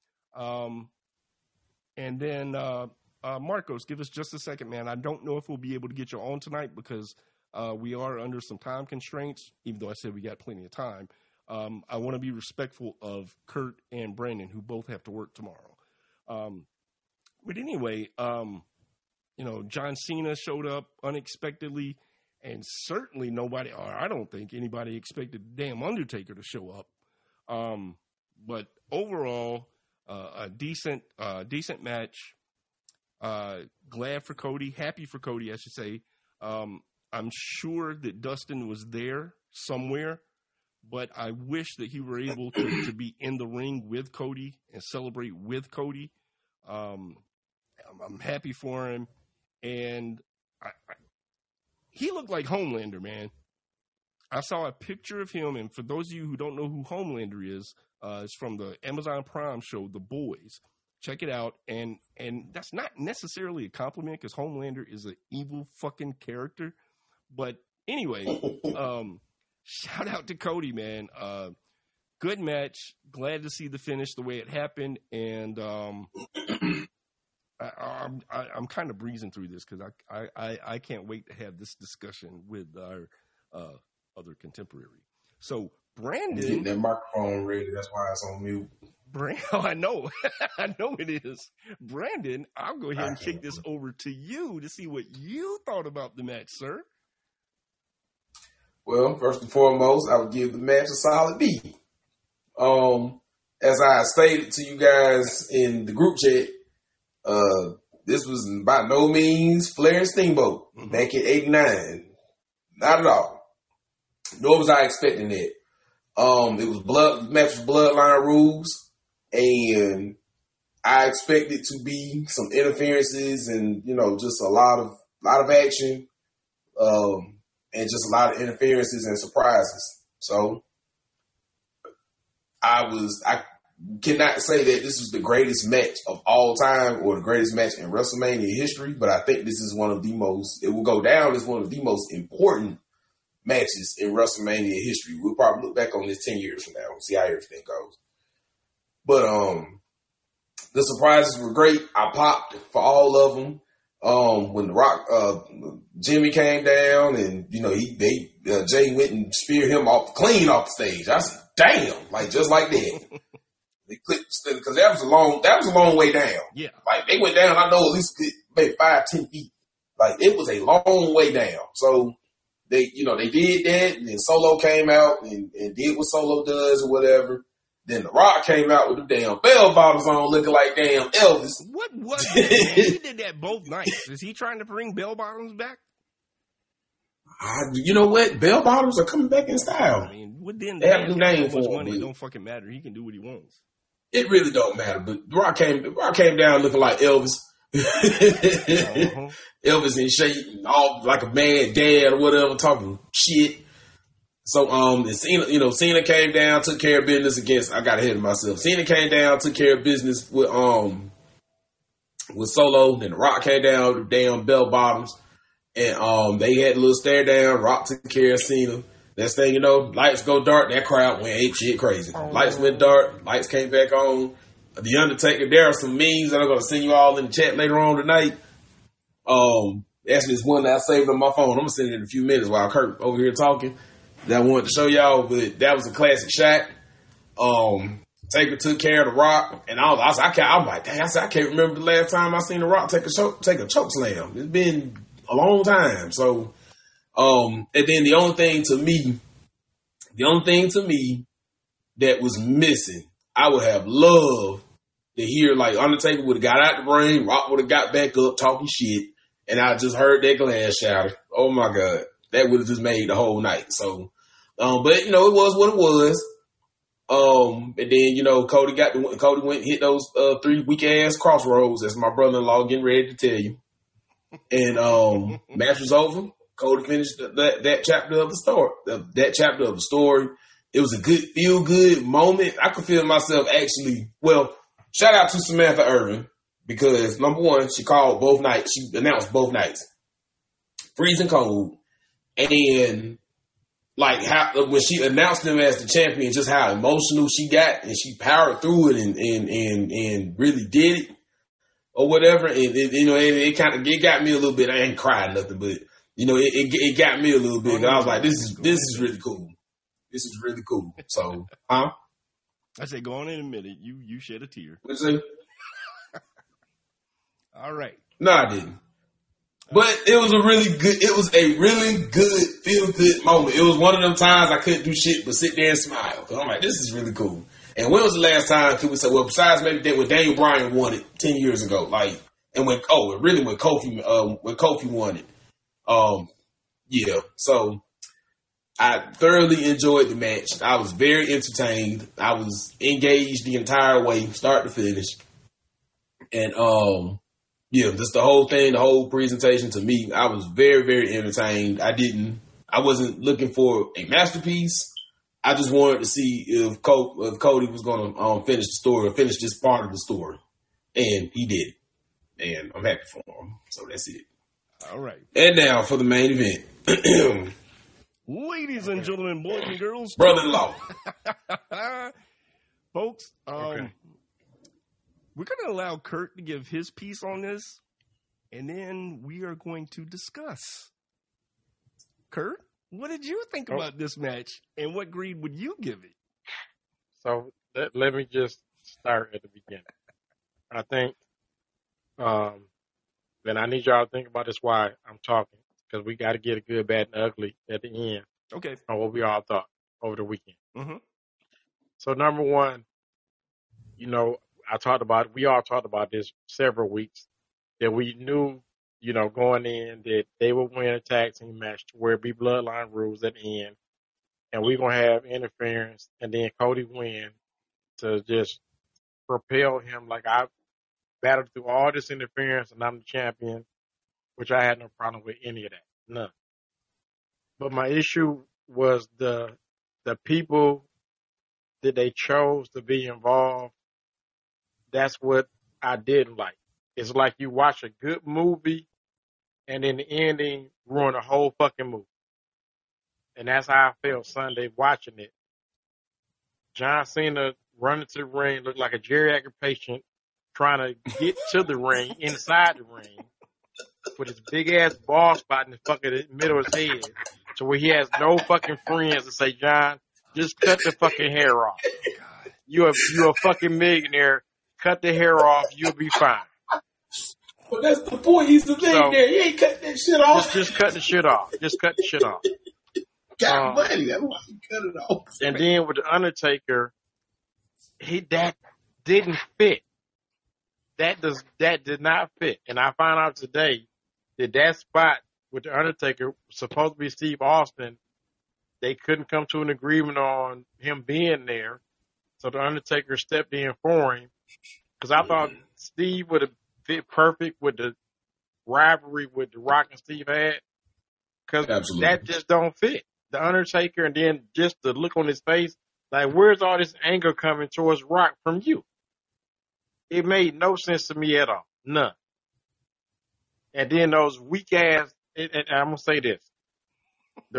And then, Marcos, give us just a second, man. I don't know if we'll be able to get you on tonight because we are under some time constraints, even though I said we got plenty of time. I want to be respectful of Kurt and Brandon, who both have to work tomorrow. But anyway, John Cena showed up unexpectedly, and certainly nobody, or I don't think anybody expected the damn Undertaker to show up. But overall, a decent match. Glad for Cody, happy for Cody, I should say. I'm sure that Dustin was there somewhere, but I wish that he were able to be in the ring with Cody and celebrate with Cody. I'm happy for him, and he looked like Homelander, man. I saw a picture of him, and for those of you who don't know who Homelander is, it's from the Amazon Prime show, The Boys. Check it out, and that's not necessarily a compliment because Homelander is an evil fucking character. But anyway, shout out to Cody, man. Good match. Glad to see the finish the way it happened, and I'm kind of breezing through this because I can't wait to have this discussion with our other contemporary. So Brandon, getting that microphone ready. That's why it's on mute. I know. I know it is. Brandon, I'll go ahead and kick this over to you to see what you thought about the match, sir. Well, first and foremost, I would give the match a solid B. As I stated to you guys in the group chat, this was by no means Flair and Steamboat back in '89. Not at all. Nor was I expecting that. It was match was bloodline rules, and I expected to be some interferences and just a lot of action, and just a lot of interferences and surprises. So I cannot say that this was the greatest match of all time or the greatest match in WrestleMania history, but I think this is it will go down as one of the most important matches in WrestleMania history. We'll probably look back on this 10 years from now and see how everything goes. But the surprises were great. I popped for all of them. When The Rock, Jimmy came down and, Jay went and speared him clean off the stage. I said, damn, just like that. They clipped, because that was a long way down. Yeah. Like, they went down, I know, at least maybe 5-10 feet. Like, it was a long way down. So, they did that, and then Solo came out and did what Solo does or whatever. Then The Rock came out with the damn bell bottoms on, looking like damn Elvis. What was it? He did that both nights. Is he trying to bring bell bottoms back? You know what? Bell bottoms are coming back in style. I mean, they have a new name for money. It don't fucking matter. He can do what he wants. It really don't matter. But The Rock came down looking like Elvis. Elvis in shape, all like a man, dad or whatever, talking shit. So, Cena came down, took care of business against. I got ahead of myself. Cena came down, took care of business with Solo. Then The Rock came down with the damn bell bottoms, and they had a little stare down. Rock took care of Cena. Next thing you know, lights go dark. That crowd went ape shit crazy. Lights went dark. Lights came back on. The Undertaker. There are some memes that I'm going to send you all in the chat later on tonight. Actually, it's one that I saved on my phone. I'm going to send it in a few minutes while Kurt over here talking. That I wanted to show y'all, but that was a classic shot. Taker took care of The Rock, and I'm like, dang, I can't remember the last time I seen The Rock take a choke slam. It's been a long time. So, and then the only thing to me that was missing, I would have loved to hear, like, Undertaker would have got out the ring, Rock would have got back up talking shit, and I just heard that glass shatter. Oh my God. That would have just made the whole night. So, but it was what it was. And then, Cody went and hit those 3 weak ass crossroads, as my brother-in-law getting ready to tell you. And match was over. Cody finished that chapter of the story. It was a good, feel good moment. I could feel myself actually. Well, shout out to Samantha Irvin. because number one, she called both nights. She announced both nights, freezing cold, and like how when she announced them as the champion, just how emotional she got, and she powered through it and really did it or whatever. And it kind of got me a little bit. I ain't crying nothing, but it got me a little bit. And I was like, this is really cool. This is really cool. So, huh? I say, go on in a minute. You shed a tear. What's it? All right. No, I didn't. But it was a really good, feel good moment. It was one of them times I couldn't do shit but sit there and smile. Cause I'm like, this is really cool. And when was the last time could we say, well, besides maybe that when Daniel Bryan won it 10 years ago, like, and when Kofi won it. Yeah. So I thoroughly enjoyed the match. I was very entertained. I was engaged the entire way, start to finish. And, yeah, just the whole thing, the whole presentation to me, I was very, very entertained. I wasn't looking for a masterpiece. I just wanted to see if Cody was going to finish the story or finish this part of the story. And he did it. And I'm happy for him. So that's it. All right. And now for the main event. Ladies and gentlemen, boys and girls. Brother-in-law. Folks, Okay. we're going to allow Kurt to give his piece on this, and then we are going to discuss. Kurt, what did you think about this match, and what grade would you give it? So let me just start at the beginning. I think, and I need y'all to think about this while I'm talking, because we got to get a good, bad, and ugly at the end Okay. on what we all thought over the weekend. Mm-hmm. So number one, we all talked about this several weeks, that we knew, going in that they would win a tag team match to where it be bloodline rules at the end. And we're going to have interference and then Cody win to just propel him. Like, I battled through all this interference and I'm the champion, which I had no problem with any of that. None. But my issue was the people that they chose to be involved. That's what I didn't like. It's like you watch a good movie and then the ending ruin the whole fucking movie. And that's how I felt Sunday watching it. John Cena running to the ring looked like a geriatric patient trying to get to the ring, inside the ring, with his big ass bald spot in the fucking middle of his head. So where he has no fucking friends to say, John, just cut the fucking hair off. You're a fucking millionaire. Cut the hair off, you'll be fine. But that's the point. He's the millionaire. He ain't cut that shit off. Just cut the shit off. Just cut the shit off. Got money. That's why he cut it off. And then with the Undertaker, that didn't fit. That did not fit. And I found out today that spot with the Undertaker was supposed to be Steve Austin. They couldn't come to an agreement on him being there, so the Undertaker stepped in for him. Because I thought Steve would have fit perfect with the rivalry with The Rock and Steve had. Because that just don't fit. The Undertaker and then just the look on his face, like, where's all this anger coming towards Rock from you? It made no sense to me at all. None. And then those weak ass, and I'm going to say this. The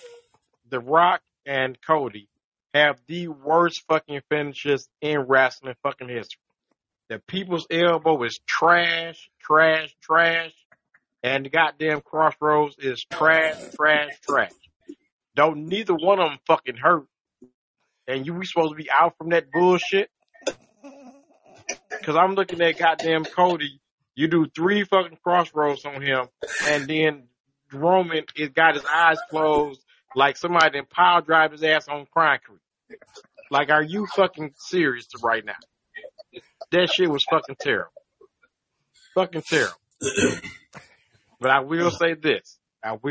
Rock and Cody have the worst fucking finishes in wrestling fucking history. The People's Elbow is trash, trash, trash. And the goddamn Crossroads is trash, trash, trash. Don't neither one of them fucking hurt. And we supposed to be out from that bullshit? Because I'm looking at goddamn Cody. You do 3 fucking Crossroads on him. And then Roman has got his eyes closed like somebody done pile drive his ass on concrete. Like, are you fucking serious right now? That shit was fucking terrible. Fucking terrible. But I will say this.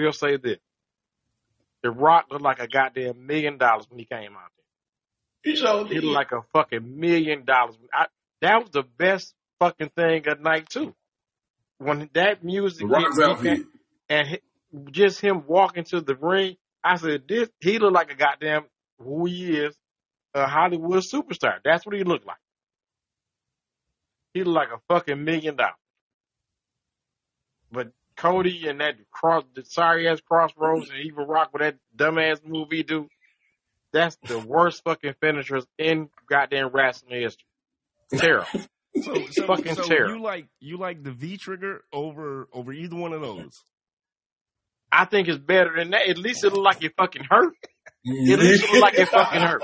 The Rock looked like a goddamn $1 million when he came out there. He looked like a fucking $1 million. That was the best fucking thing at night, too. When that music hit, and just him walking to the ring, I said, he looked like a goddamn, who he is, a Hollywood superstar. That's what he looked like. he looked like a fucking $1 million. But Cody and that the sorry ass Crossroads and even Rock with that dumbass move he do, that's the worst fucking finishers in goddamn wrestling history. Terrible. So fucking terrible. You like the V trigger over either one of those? I think it's better than that. At least it look like it fucking hurt. At least it look like it fucking hurt.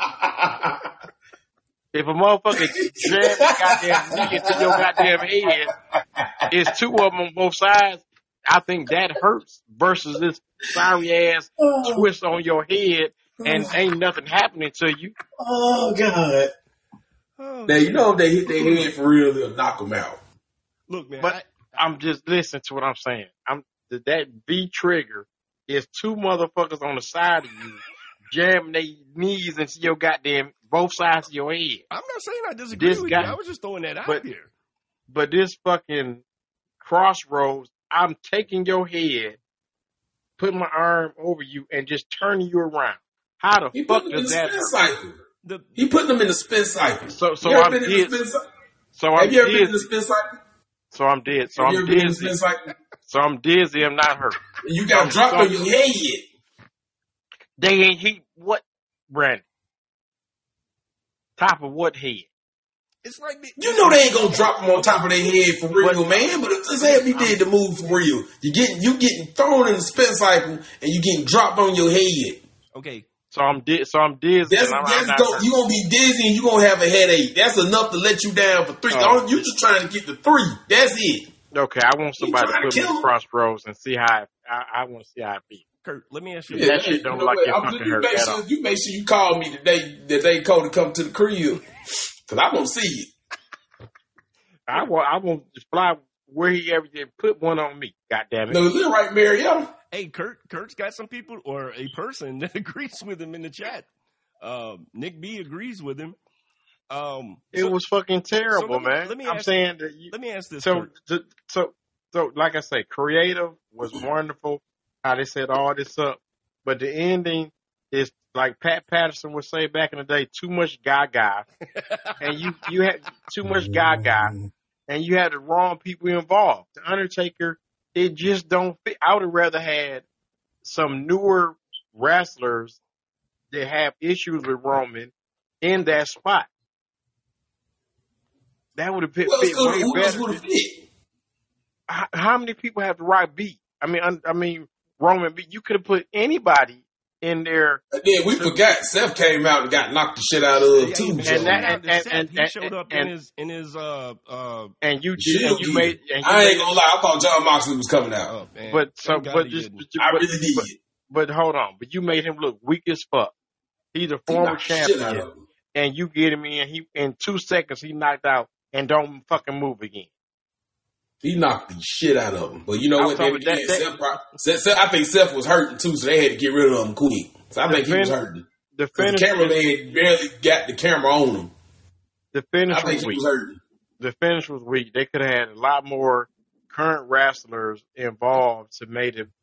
If a motherfucker jam the goddamn knee into your goddamn head, it's two of them on both sides. I think that hurts versus this sorry ass twist on your head and ain't nothing happening to you. Oh God! Now you know if they hit their head for real, they'll knock them out. Look, man, but I'm just listening to what I'm saying. That V trigger is two motherfuckers on the side of you jamming their knees into your goddamn both sides of your head. I'm not saying I disagree with you. I was just throwing that out there. But this fucking Crossroads, I'm taking your head, putting my arm over you, and just turning you around. How the fuck does that hurt? He put them in the spin cycle. So I'm dead. Have you ever been in the spin cycle? So I'm dead. So I'm dizzy. So I'm dizzy. I'm not hurt. You got dropped on your head. They ain't what, Brandon? Top of what head? It's like you know they ain't gonna drop them on top of their head for real, man. But if this heavy did the move for real, you getting thrown in the spin cycle and you getting dropped on your head. Okay. So I'm dizzy. You gonna be dizzy and you gonna have a headache. That's enough to let you down for 3. You just trying to get the 3. That's it. Okay, I want somebody to put me in Crossroads and see how I want to see how it feels. Kurt, let me ask you. That shit don't like your fucking hurt at all. You make sure you call me today, Cody, come to the crib, cause I won't see it. I want to fly where he ever did. Put one on me. God damn it. No, is it right, Marietta? Hey, Kurt's got some people or a person that agrees with him in the chat. Nick B agrees with him. It was fucking terrible, man. Let me ask this. So, like I say, creative was wonderful. How they set all this up, but the ending is like Pat Patterson would say back in the day, too much gaga, and you had too much gaga, and you had the wrong people involved. The Undertaker, it just don't fit. I would have rather had some newer wrestlers that have issues with Roman in that spot. That would have fit way better. How many people have the right beat? I mean, Roman beat. You could have put anybody in there. And then we forgot Seth came out and got knocked the shit out of too. And he showed up in his and you did. And you made. And I ain't gonna lie. I thought John Moxley was coming out. Oh, man. I really did. But hold on. But you made him look weak as fuck. He's a former champion, and you get him in. He in 2 seconds he knocked out and don't fucking move again. He knocked the shit out of him. But you know what? Seth, I think Seth was hurting too, so they had to get rid of him quick. So I think he was hurting. The cameraman barely got the camera on him. The finish was weak. The finish was weak. They could have had a lot more current wrestlers involved to make it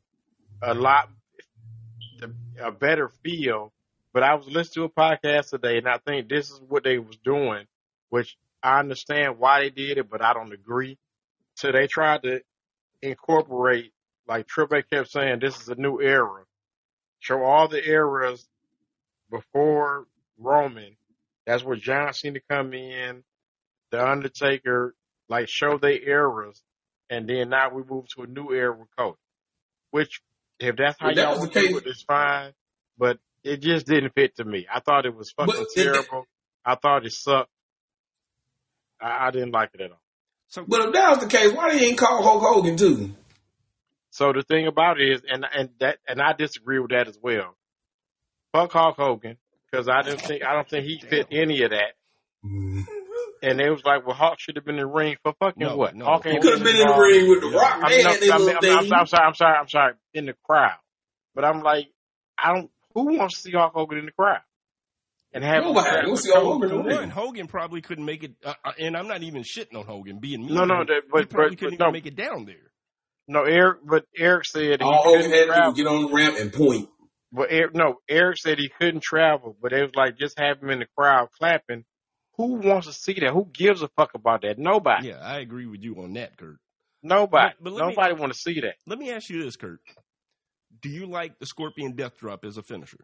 a better feel. But I was listening to a podcast today, and I think this is what they was doing, which I understand why they did it, but I don't agree. So they tried to incorporate, like Triple H kept saying, this is a new era. Show all the eras before Roman. That's where John Cena come in, The Undertaker, like show their eras, and then now we move to a new era with Cody. Which, if that's how y'all want to do it, it's fine. But it just didn't fit to me. I thought it was fucking terrible. I thought it sucked. I didn't like it at all. But if that was the case, why they ain't call Hulk Hogan too? So the thing about it is, and I disagree with that as well. Fuck Hulk Hogan, because I don't think he fit any of that. And it was like, well, Hulk should have been in the ring for fucking what? No. Hulk could have been in the ring with The Rock. I'm sorry, in the crowd. But I'm like, who wants to see Hulk Hogan in the crowd? And have nobody wants to see Hulk Hogan in the ring. Hogan probably couldn't make it, and I'm not even shitting on Hogan being mean. No, he probably couldn't even make it down there. No, Eric said all Hogan had to do was get on the ramp and point. But Eric said he couldn't travel, but it was like just have him in the crowd clapping Who wants to see that? Who gives a fuck about that? Nobody. Yeah, I agree with you on that, Kurt. Nobody. But Nobody want to see that. Let me ask you this, Kurt. Do you like the Scorpion Death Drop as a finisher?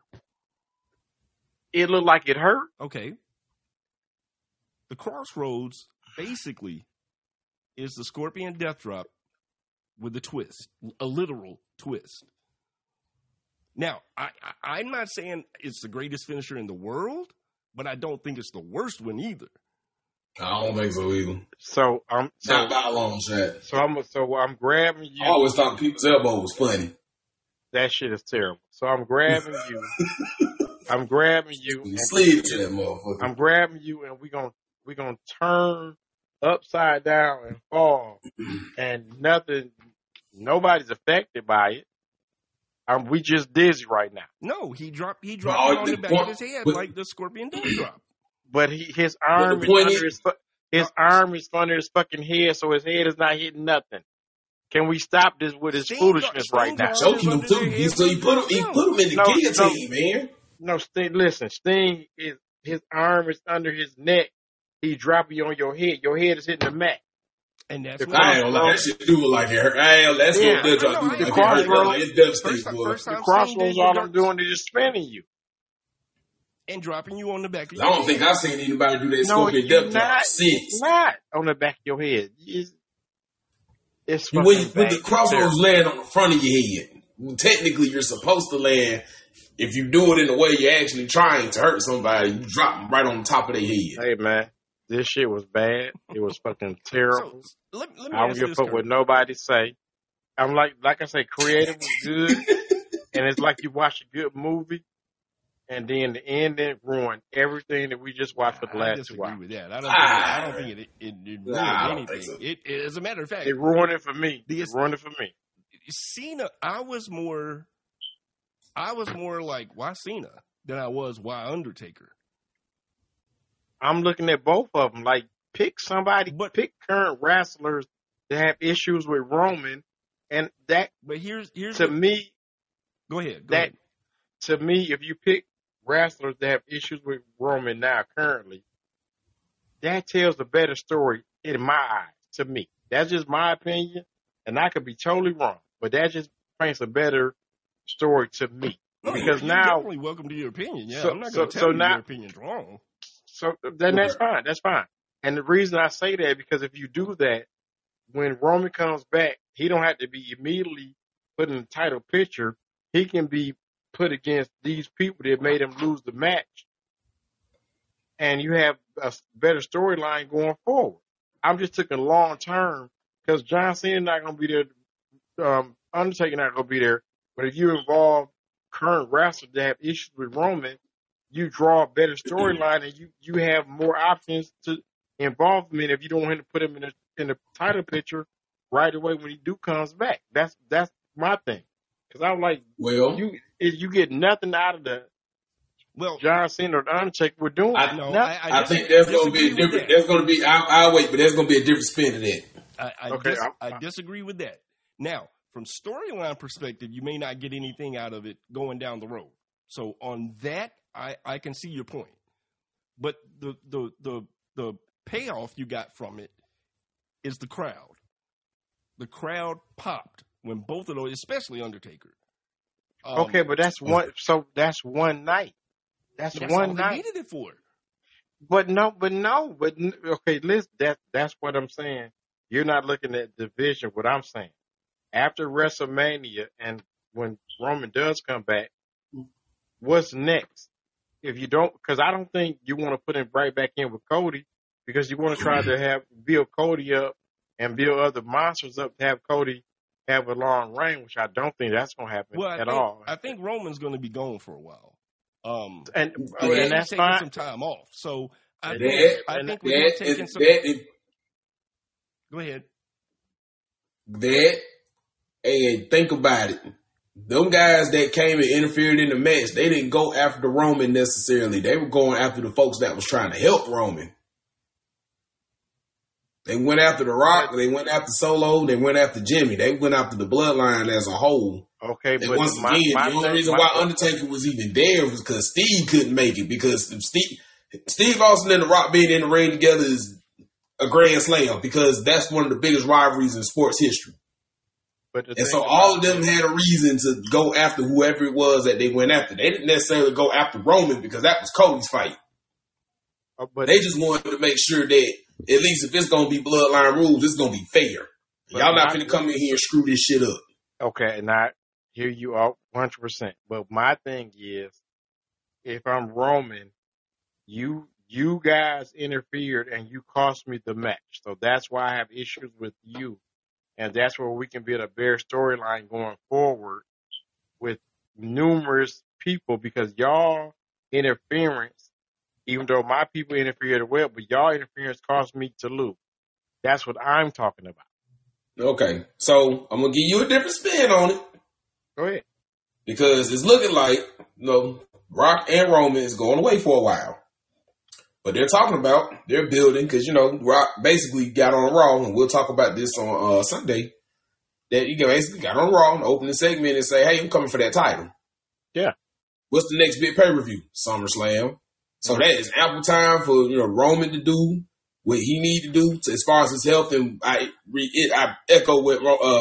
It looked like it hurt. Okay. The Crossroads basically is the Scorpion Death Drop with a twist, a literal twist. Now, I'm not saying it's the greatest finisher in the world, but I don't think it's the worst one either. I don't think so either. So Not by a long shot. So I'm grabbing you. I always thought people's elbow was funny. That shit is terrible. So I'm grabbing you. I'm grabbing you. You slid to that motherfucker. I'm grabbing you, and we're gonna turn upside down and fall, and nobody's affected by it. We just dizzy right now. No, he dropped it on the back of his head like the Scorpion Death Drop. But his arm is under his fucking head, so his head is not hitting nothing. Can we stop this with his foolishness right now? Choking him too. So he put him in the guillotine, man. No, Sting his arm is under his neck. He dropping you on your head. Your head is hitting the mat. And that's what I ain't gonna lie, that shit do look like it hurt. That's what Death Drop do. The Crossroads, it's devastating, boy. The Crossroads, all I'm doing is just spinning you. And dropping you on the back of your head. I don't think I've seen anybody do that Scorpion Death Drop since. Not on the back of your head. It's when the Crossroads land on the front of your head, technically you're supposed to land. If you do it in the way you're actually trying to hurt somebody, you drop them right on the top of their head. Hey, man. This shit was bad. It was fucking terrible. So, let me I don't give a fuck what nobody say. I'm like I say, creative was good. And it's like you watch a good movie, and then the ending ruined everything that we just watched for the last 2 hours. I disagree with that. I don't think it ruined anything. It, as a matter of fact, it ruined it for me. It ruined it for me. Cena, I was more like, why Cena than I was why Undertaker. I'm looking at both of them. Like, pick somebody, pick current wrestlers that have issues with Roman, and that. But here's to me. Go ahead. To me, if you pick wrestlers that have issues with Roman now currently, that tells a better story in my eyes. To me, that's just my opinion, and I could be totally wrong, but that just paints a better story to me. Because you're now, definitely welcome to your opinion. Yeah, I'm not going to tell you your opinion's wrong. So then that's fine. That's fine. And the reason I say that because if you do that, when Roman comes back, he don't have to be immediately put in the title picture. He can be put against these people that made him lose the match, and you have a better storyline going forward. I'm just taking long term because John Cena not going to be there. Undertaker not going to be there. But if you involve current wrestlers that have issues with Roman, you draw a better storyline, and you have more options to involve him in if you don't want to put him in the title picture right away when he comes back. That's my thing. Because I'm like, well, you get nothing out of John Cena or the Undertaker. We're doing I think there's going to be a different. There's going to be. I'll wait, but there's going to be a different spin to that. I disagree with that. Now, from storyline perspective, you may not get anything out of it going down the road. So on that, I can see your point. But the payoff you got from it is the crowd. The crowd popped when both of those, especially Undertaker. Okay, but that's one. So that's one night. That's one night. They needed it for. But okay, listen. That's what I'm saying. You're not looking at division. What I'm saying, after WrestleMania and when Roman does come back, what's next? If you don't, because I don't think you want to put him right back in with Cody, because you want to try to build Cody up and build other monsters up to have Cody have a long reign, which I don't think that's going to happen at all. I think Roman's going to be gone for a while. And that's taking fine. some time off. So I think we're taking some. Go ahead. Hey, think about it. Them guys that came and interfered in the match, they didn't go after the Roman necessarily. They were going after the folks that was trying to help Roman. They went after The Rock. They went after Solo. They went after Jimmy. They went after the bloodline as a whole. Okay, and but once again, the only reason why Undertaker was even there was because Steve couldn't make it, because Steve, Steve Austin and The Rock being in the ring together is a grand slam because that's one of the biggest rivalries in sports history. And so all of them had a reason to go after whoever it was that they went after. They didn't necessarily go after Roman because that was Cody's fight. But they just wanted to make sure that at least if it's going to be bloodline rules, it's going to be fair. Y'all not going to come in here and screw this shit up. Okay, and I hear you all 100%. But my thing is, if I'm Roman, you guys interfered and you cost me the match. So that's why I have issues with you. And that's where we can build a better storyline going forward with numerous people because y'all interference, even though my people interfered well, but y'all interference caused me to lose. That's what I'm talking about. Okay, so I'm going to give you a different spin on it. Go ahead. Because it's looking like, Rock and Roman is going away for a while. But they're talking about, they're building, because, Rock basically got on Raw, and we'll talk about this on Sunday, that he basically got on Raw and opened the segment and say, hey, I'm coming for that title. Yeah. What's the next big pay-per-view? SummerSlam. So that is ample time for, Roman to do what he need to do as far as his health. And I echo what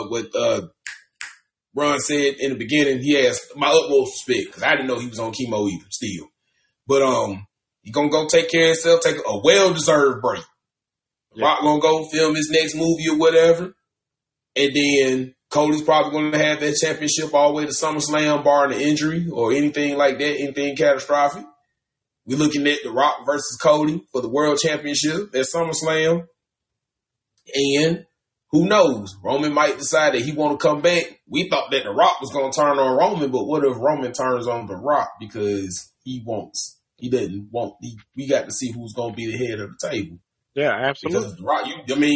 Ron said in the beginning. He has my utmost respect, because I didn't know he was on chemo either, still. But, he gonna go take care of himself, take a well-deserved break. Yeah. Rock gonna go film his next movie or whatever. And then Cody's probably gonna have that championship all the way to SummerSlam, barring an injury or anything like that, anything catastrophic. We're looking at The Rock versus Cody for the World Championship at SummerSlam. And who knows? Roman might decide that he want to come back. We thought that The Rock was gonna turn on Roman, but what if Roman turns on The Rock because he doesn't want. We got to see who's going to be the head of the table. Yeah, absolutely. Because Rock,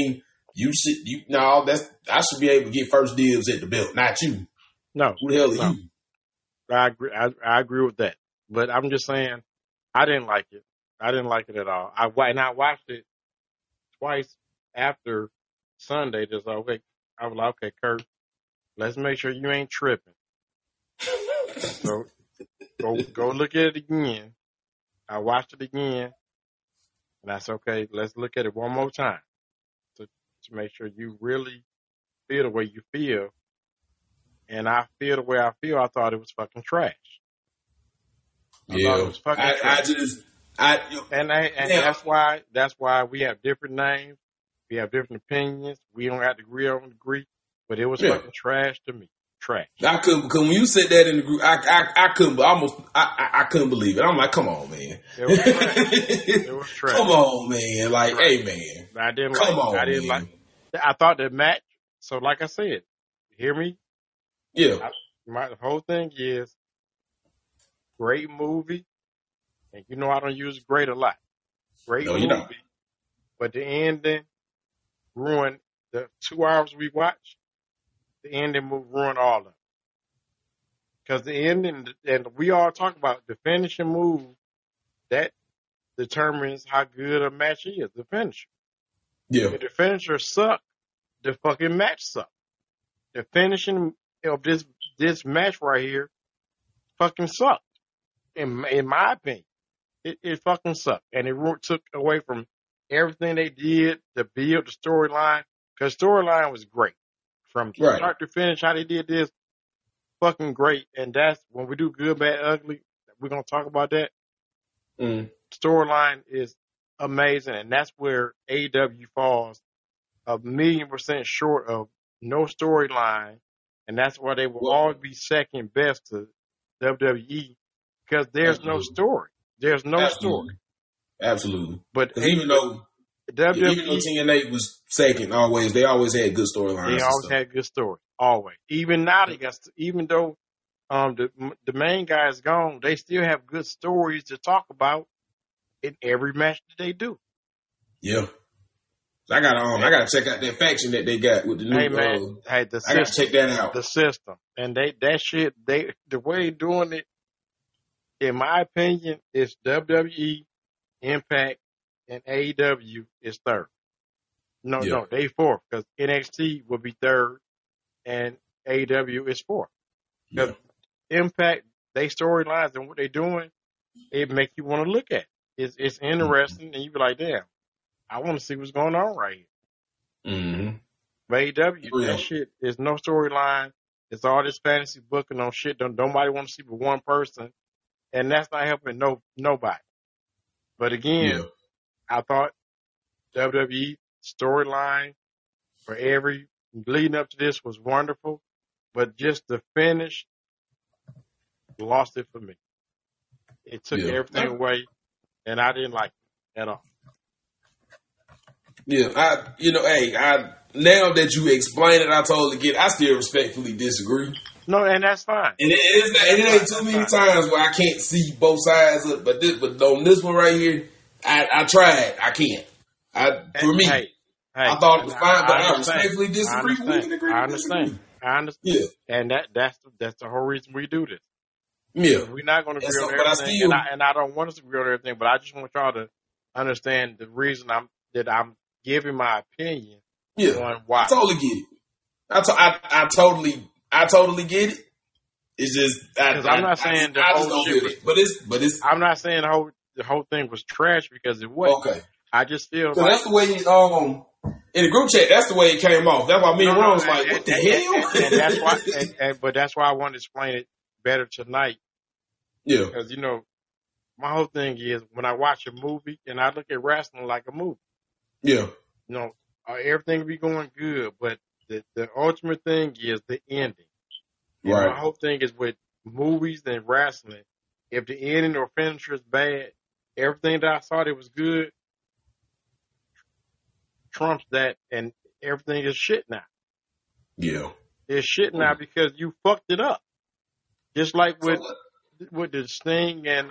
I should be able to get first dibs at the belt, not you. No, who the hell are you? I agree. I agree with that. But I'm just saying, I didn't like it. I didn't like it at all. I watched it twice after Sunday. Just like, okay, I was like, okay, Kurt, let's make sure you ain't tripping. So go look at it again. I watched it again, and I said, okay, let's look at it one more time to make sure you really feel the way you feel. And I feel the way I feel. I thought it was fucking trash. I thought it was fucking trash. That's why we have different names. We have different opinions. We don't have to agree, but it was fucking trash to me. Trash. I couldn't, because when you said that in the group, I couldn't believe it. I'm like, come on, man. It was trash. It was trash. Come on, man. Like, hey, man. I didn't like it. I thought the match, so like I said, hear me? Yeah. The whole thing is great movie, and I don't use great a lot. Great movie, but the ending ruined the 2 hours we watched. The ending will ruin all of it. Because the ending, and we all talk about the finishing move, that determines how good a match is, the finisher. Yeah. If the finisher sucked, the fucking match sucked. The finishing of this match right here fucking sucked. In my opinion. It fucking sucked. And it took away from everything they did to build the storyline. Because storyline was great. From start to finish, how they did this, fucking great. And that's when we do good, bad, ugly. We're going to talk about that. Storyline is amazing. And that's where AEW falls 1,000,000% short of no storyline. And that's why they will always be second best to WWE because there's no story. There's no story. Absolutely. But even though TNA was second always, they always had good storylines. They always had good stories. Always. Even now, even though the main guy is gone, they still have good stories to talk about in every match that they do. Yeah. I gotta check out that faction that they got with the new. Hey man, I gotta check that out. The system and the way they're doing it, in my opinion, is WWE, Impact, and AEW is third. No, they fourth because NXT will be third, and AEW is fourth. Because Impact, they storylines and what they're doing, it make you want to look at it. it's interesting, and you be like, damn, I want to see what's going on right here. Mm-hmm. But AEW, that shit is no storyline. It's all this fantasy booking on shit. Nobody want to see but one person, and that's not helping nobody. But again, I thought WWE storyline for every leading up to this was wonderful, but just the finish lost it for me. It took everything away, and I didn't like it at all. Yeah, now that you explain it, I totally get it. I still respectfully disagree. No, and that's fine. And it ain't too many times where I can't see both sides of it, but on this one right here, I tried. I can't. I thought it was fine, but I respectfully disagree. We can agree. I understand. Yeah. And that's the whole reason we do this. Yeah. We're not going to agree on everything, and I don't want us to agree on everything, but I just want y'all to understand the reason I'm giving my opinion on why. I totally get it. I totally get it. It's just I'm not saying the whole shit was, but it's. I'm not saying the whole thing was trash because it wasn't. Okay. I just feel so that's the way in the group chat. That's the way it came off. That's why me and Ron was like, "What the hell?" And that's why. But that's why I wanted to explain it better tonight. Yeah. Because my whole thing is when I watch a movie and I look at wrestling like a movie. Yeah. Everything be going good, but the ultimate thing is the ending. Right. My whole thing is with movies and wrestling. If the ending or finisher is bad, everything that I thought it was good trumps that, and everything is shit now. Yeah. It's shit now because you fucked it up. Just like with the Sting and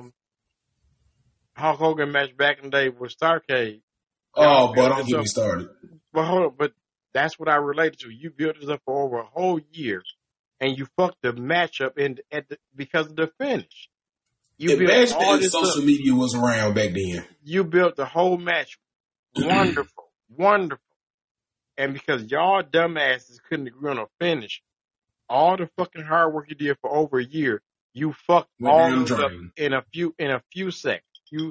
Hulk Hogan match back in the day with Starrcade. Oh, but don't get me started. But hold on, but that's what I related to. You built this up for over a whole year, and you fucked the matchup because of the finish. Imagine if social media was around back then. You built the whole match wonderful, wonderful. And because y'all dumbasses couldn't agree on a finish, all the fucking hard work you did for over a year, you fucked all of up in a few seconds. You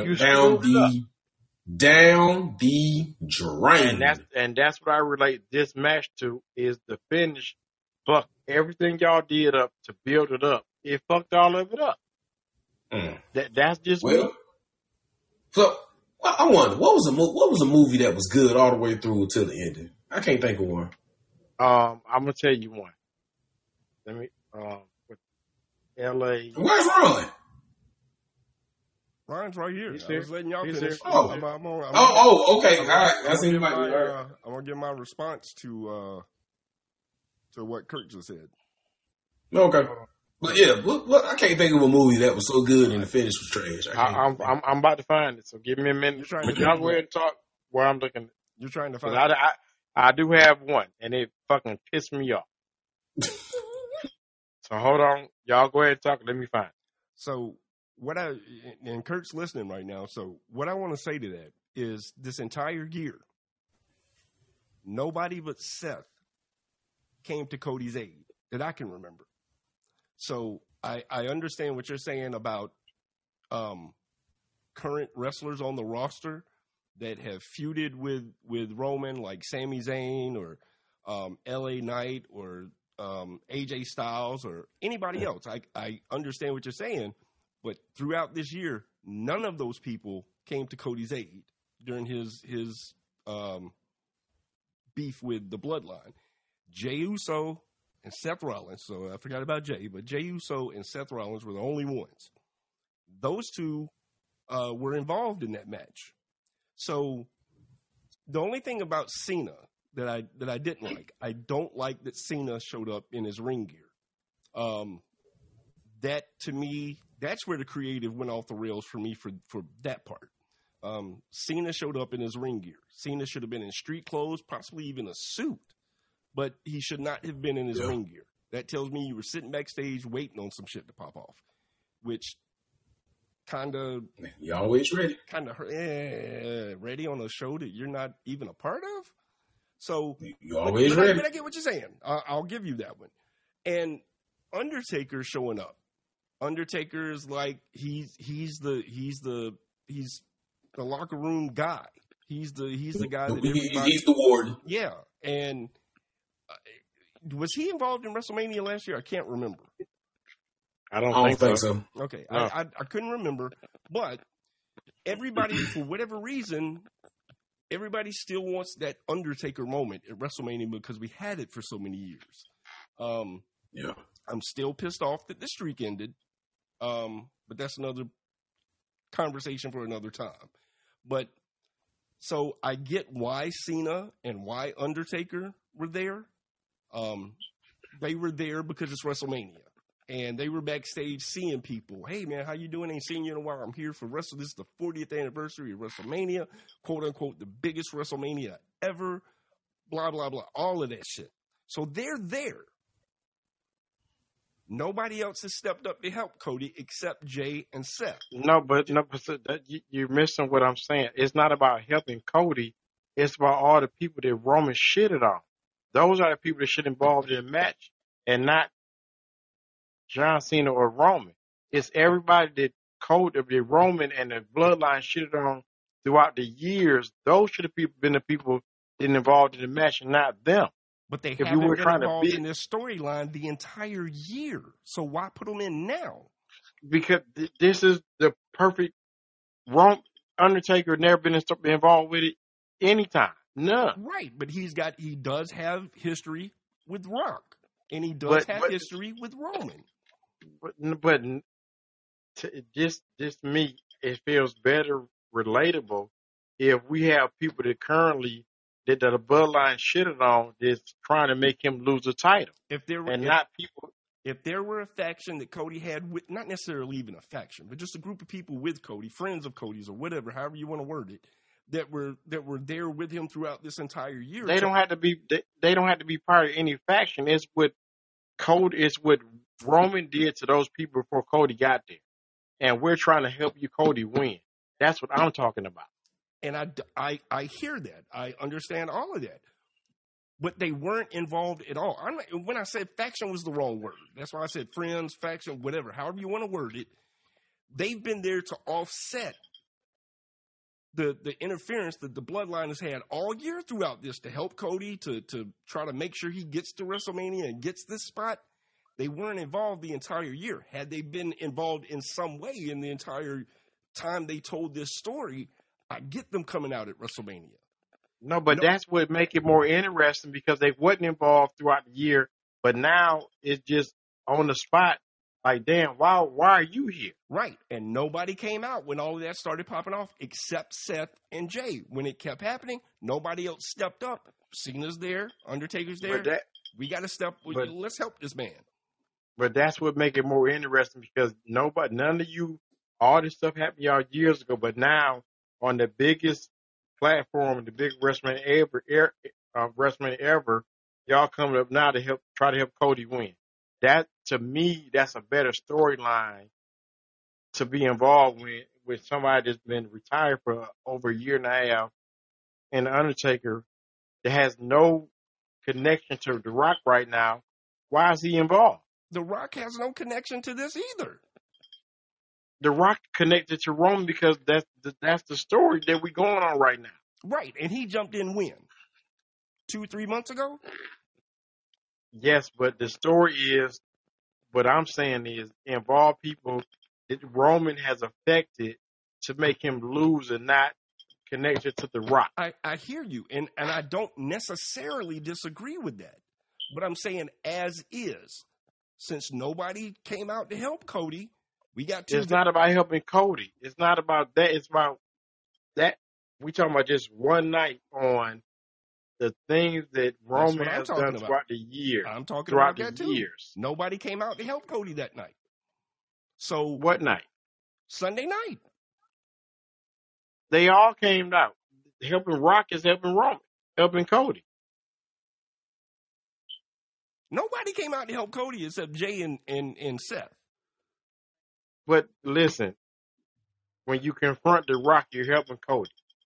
down the drain. And that's what I relate this match to is the finish. Fuck everything y'all did up to build it up. It fucked all of it up. That's just me. So I wonder what was a movie that was good all the way through until the ending. I can't think of one. I'm gonna tell you one. Let me with L.A. Where's Ron? Ryan's right here. He's I was letting y'all He's finish. here. Okay. All right. I see you might be right. I'm gonna give my response to what Kurt just said. Okay. But yeah, I can't think of a movie that was so good and the finish was trash. I'm about to find it, so give me a minute. Y'all go ahead and talk where I'm looking. You're trying to find it. I do have one, and it fucking pissed me off. So hold on. Y'all go ahead and talk. Let me find it. So and Kurt's listening right now, so what I want to say to that is this entire year, nobody but Seth came to Cody's aid that I can remember. So I understand what you're saying about current wrestlers on the roster that have feuded with Roman, like Sami Zayn or LA Knight or AJ Styles or anybody else. I understand what you're saying, but throughout this year, none of those people came to Cody's aid during his beef with the Bloodline. Jey Uso and Seth Rollins, so I forgot about Jey, but Jey Uso and Seth Rollins were the only ones. Those two were involved in that match. So the only thing about Cena that I didn't like, I don't like that Cena showed up in his ring gear. That to me, that's where the creative went off the rails for me for that part. Cena showed up in his ring gear. Cena should have been in street clothes, possibly even a suit. But he should not have been in his ring gear. That tells me you were sitting backstage waiting on some shit to pop off, which kind of... You always ready. Kind of ready on a show that you're not even a part of? So... You always ready. But I get what you're saying. I'll give you that one. And Undertaker showing up. Undertaker is like, he's the the locker room guy. He's the guy that he's the warden. Yeah, and was he involved in WrestleMania last year? I can't remember. I don't think so. Okay, no. I couldn't remember, but everybody, for whatever reason, everybody still wants that Undertaker moment at WrestleMania because we had it for so many years. Yeah, I'm still pissed off that the streak ended, but that's another conversation for another time. But so I get why Cena and why Undertaker were there. They were there because it's WrestleMania. And they were backstage seeing people. Hey, man, how you doing? Ain't seen you in a while. I'm here for This is the 40th anniversary of WrestleMania. Quote, unquote, the biggest WrestleMania ever. Blah, blah, blah. All of that shit. So they're there. Nobody else has stepped up to help Cody except Jay and Seth. No, but you're missing what I'm saying. It's not about helping Cody. It's about all the people that Roman shitted on. Those are the people that should involved in the match and not John Cena or Roman. It's everybody that Cody, the Roman and the bloodline shitted on throughout the years. Those should have been the people that involved in the match and not them. But they haven't been involved in this storyline the entire year. So why put them in now? Because this is the perfect Undertaker never been involved with it anytime. None. Right, but he does have history with Rock. And he does have history with Roman. But just me, it feels better relatable if we have people that currently that the bloodline shitted on that's trying to make him lose a title. If there were a faction that Cody had with, not necessarily even a faction, but just a group of people with Cody, friends of Cody's or whatever, however you want to word it, that were there with him throughout this entire year. They don't have to be part of any faction. It's what Cody, it's what Roman did to those people before Cody got there. And we're trying to help you, Cody, win. That's what I'm talking about. And I hear that. I understand all of that. But they weren't involved at all. When I said faction was the wrong word. That's why I said friends, faction, whatever. However you want to word it. They've been there to offset the interference that the bloodline has had all year throughout this to help Cody to try to make sure he gets to WrestleMania and gets this spot. They weren't involved the entire year. Had they been involved in some way in the entire time they told this story, I get them coming out at WrestleMania. No, but that's what make it more interesting because they wasn't involved throughout the year, but now it's just on the spot. Like, damn, why are you here? Right, and nobody came out when all of that started popping off except Seth and Jay. When it kept happening, nobody else stepped up. Cena's there, Undertaker's there. We got to step. Let's help this man. But that's what make it more interesting because none of you, all this stuff happened y'all years ago, but now on the biggest platform, the biggest WrestleMania ever, y'all coming up now to try to help Cody win. That, to me, that's a better storyline to be involved with somebody that's been retired for over a year and a half and The Undertaker that has no connection to The Rock right now. Why is he involved? The Rock has no connection to this either. The Rock connected to Roman because that's the story that we're going on right now. Right, and he jumped in when? 2-3 months ago? Yes, but the story is, what I'm saying is, involve people that Roman has affected to make him lose and not connected to The Rock. I hear you, and I don't necessarily disagree with that. But I'm saying as is. Since nobody came out to help Cody, we got to. It's not about helping Cody. It's not about that. It's about that. We talking about just one night on the things that Roman has done throughout the year. I'm talking about that too. Nobody came out to help Cody that night. So what night? Sunday night. They all came out. Helping Rock is helping Roman, helping Cody. Nobody came out to help Cody except Jay and Seth. But listen, when you confront The Rock, you're helping Cody.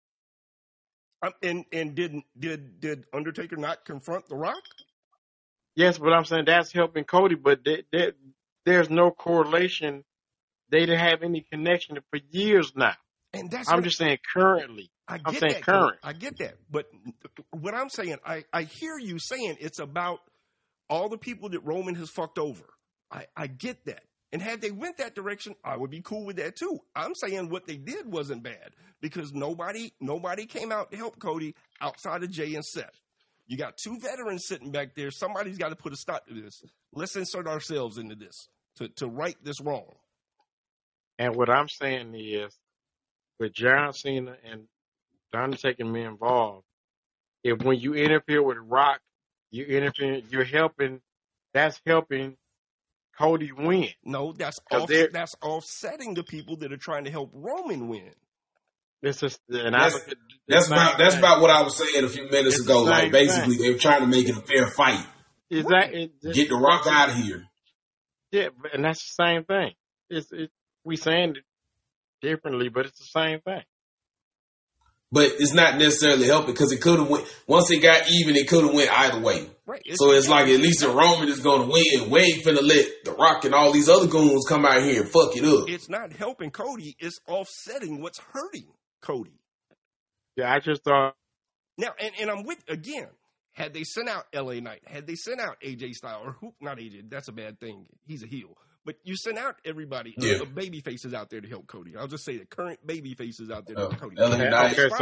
And did Undertaker not confront The Rock? Yes, but I'm saying that's helping Cody, but there's no correlation. They didn't have any connection for years now. And that's I'm just saying currently. I'm saying current. I get that. But what I'm saying, I hear you saying it's about all the people that Roman has fucked over. I get that. And had they went that direction, I would be cool with that too. I'm saying what they did wasn't bad because nobody came out to help Cody outside of Jay and Seth. You got two veterans sitting back there. Somebody's got to put a stop to this. Let's insert ourselves into this to right this wrong. And what I'm saying is, with John Cena and The Undertaker being involved, if when you interfere with Rock, you're helping. That's helping Cody win. No, that's offsetting the people that are trying to help Roman win. This is that's about what I was saying a few minutes ago. Like basically, they're trying to make it a fair fight. Get the Rock out of here. Yeah, and that's the same thing. We saying it differently, but it's the same thing. But it's not necessarily helping because it could have went once it got even. It could have went either way. Right. So it's like at least the Roman is going to win. We ain't finna let The Rock and all these other goons come out here and fuck it up. It's not helping Cody. It's offsetting what's hurting Cody. Yeah, I just thought. Now, and I'm with, again, had they sent out LA Knight, had they sent out AJ Styles, or who, not AJ, that's a bad thing. He's a heel. But you sent out everybody, baby faces out there to help Cody. I'll just say the current baby faces out there to help Cody. LA Knight. Okay,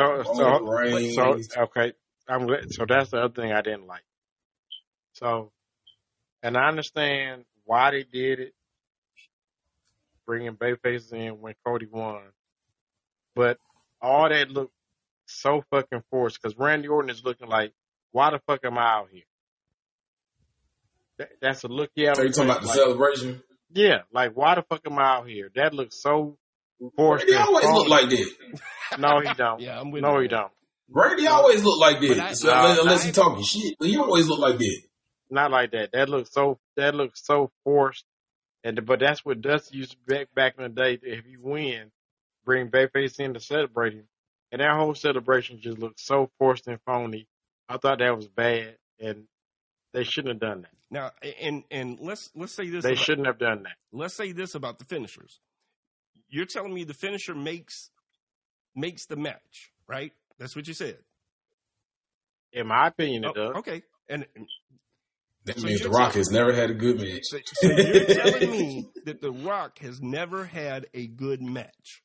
so that's the other thing I didn't like. So, and I understand why they did it, bringing babyfaces in when Cody won, but all that looked so fucking forced because Randy Orton is looking like, why the fuck am I out here? That's a look. Yeah, are you talking about the celebration? Yeah, like why the fuck am I out here? That looks so forced. Randy always look like that. No, he don't. Yeah, I'm with no, you. he don't. Randy always look like that. Unless he talking shit, but he always look like that. Not like that. That looks so forced. But that's what Dusty used to back in the day. If you win, bring Babyface in to celebrate him, and that whole celebration just looked so forced and phony. I thought that was bad, and they shouldn't have done that. Now, and let's say this. They shouldn't have done that. Let's say this about the finishers. You're telling me the finisher makes the match, right? That's what you said. In my opinion, it does. Okay, and that means The Rock has never had a good match. So you're telling me that The Rock has never had a good match?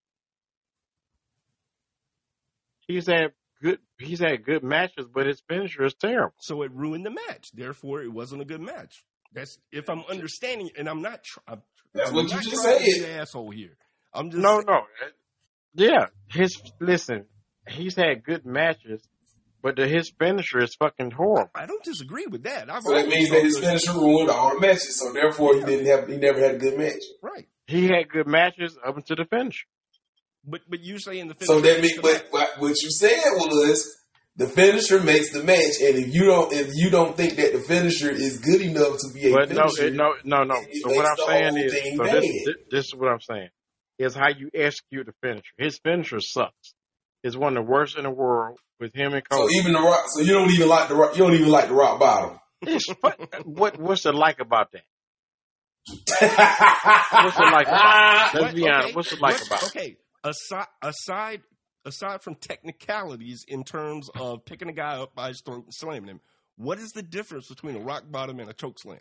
He's had good matches, but his finisher is terrible. So it ruined the match. Therefore, it wasn't a good match. That's if I'm understanding, and I'm not. That's what you just said. said. An asshole here. I'm just no. Yeah, he's had good matches, but his finisher is fucking horrible. I don't disagree with that. So that means that his finisher ruined all the matches. So therefore, he never had a good match. Right. He had good matches up until the finisher. But you saying the finisher. So that means, but what you said was the finisher makes the match, and if you don't think that the finisher is good enough to be a finisher, no. So what I'm saying is, this is what I'm saying is how you execute the finisher. His finisher sucks. It's one of the worst in the world with him and Cody. So even The Rock. So you don't even like The Rock. You don't even like The Rock Bottom. What's it like about that? What's it like about it? Let's be honest. What's it like about it? Okay. Aside from technicalities in terms of picking a guy up by his throat and slamming him, what is the difference between a rock bottom and a choke slam?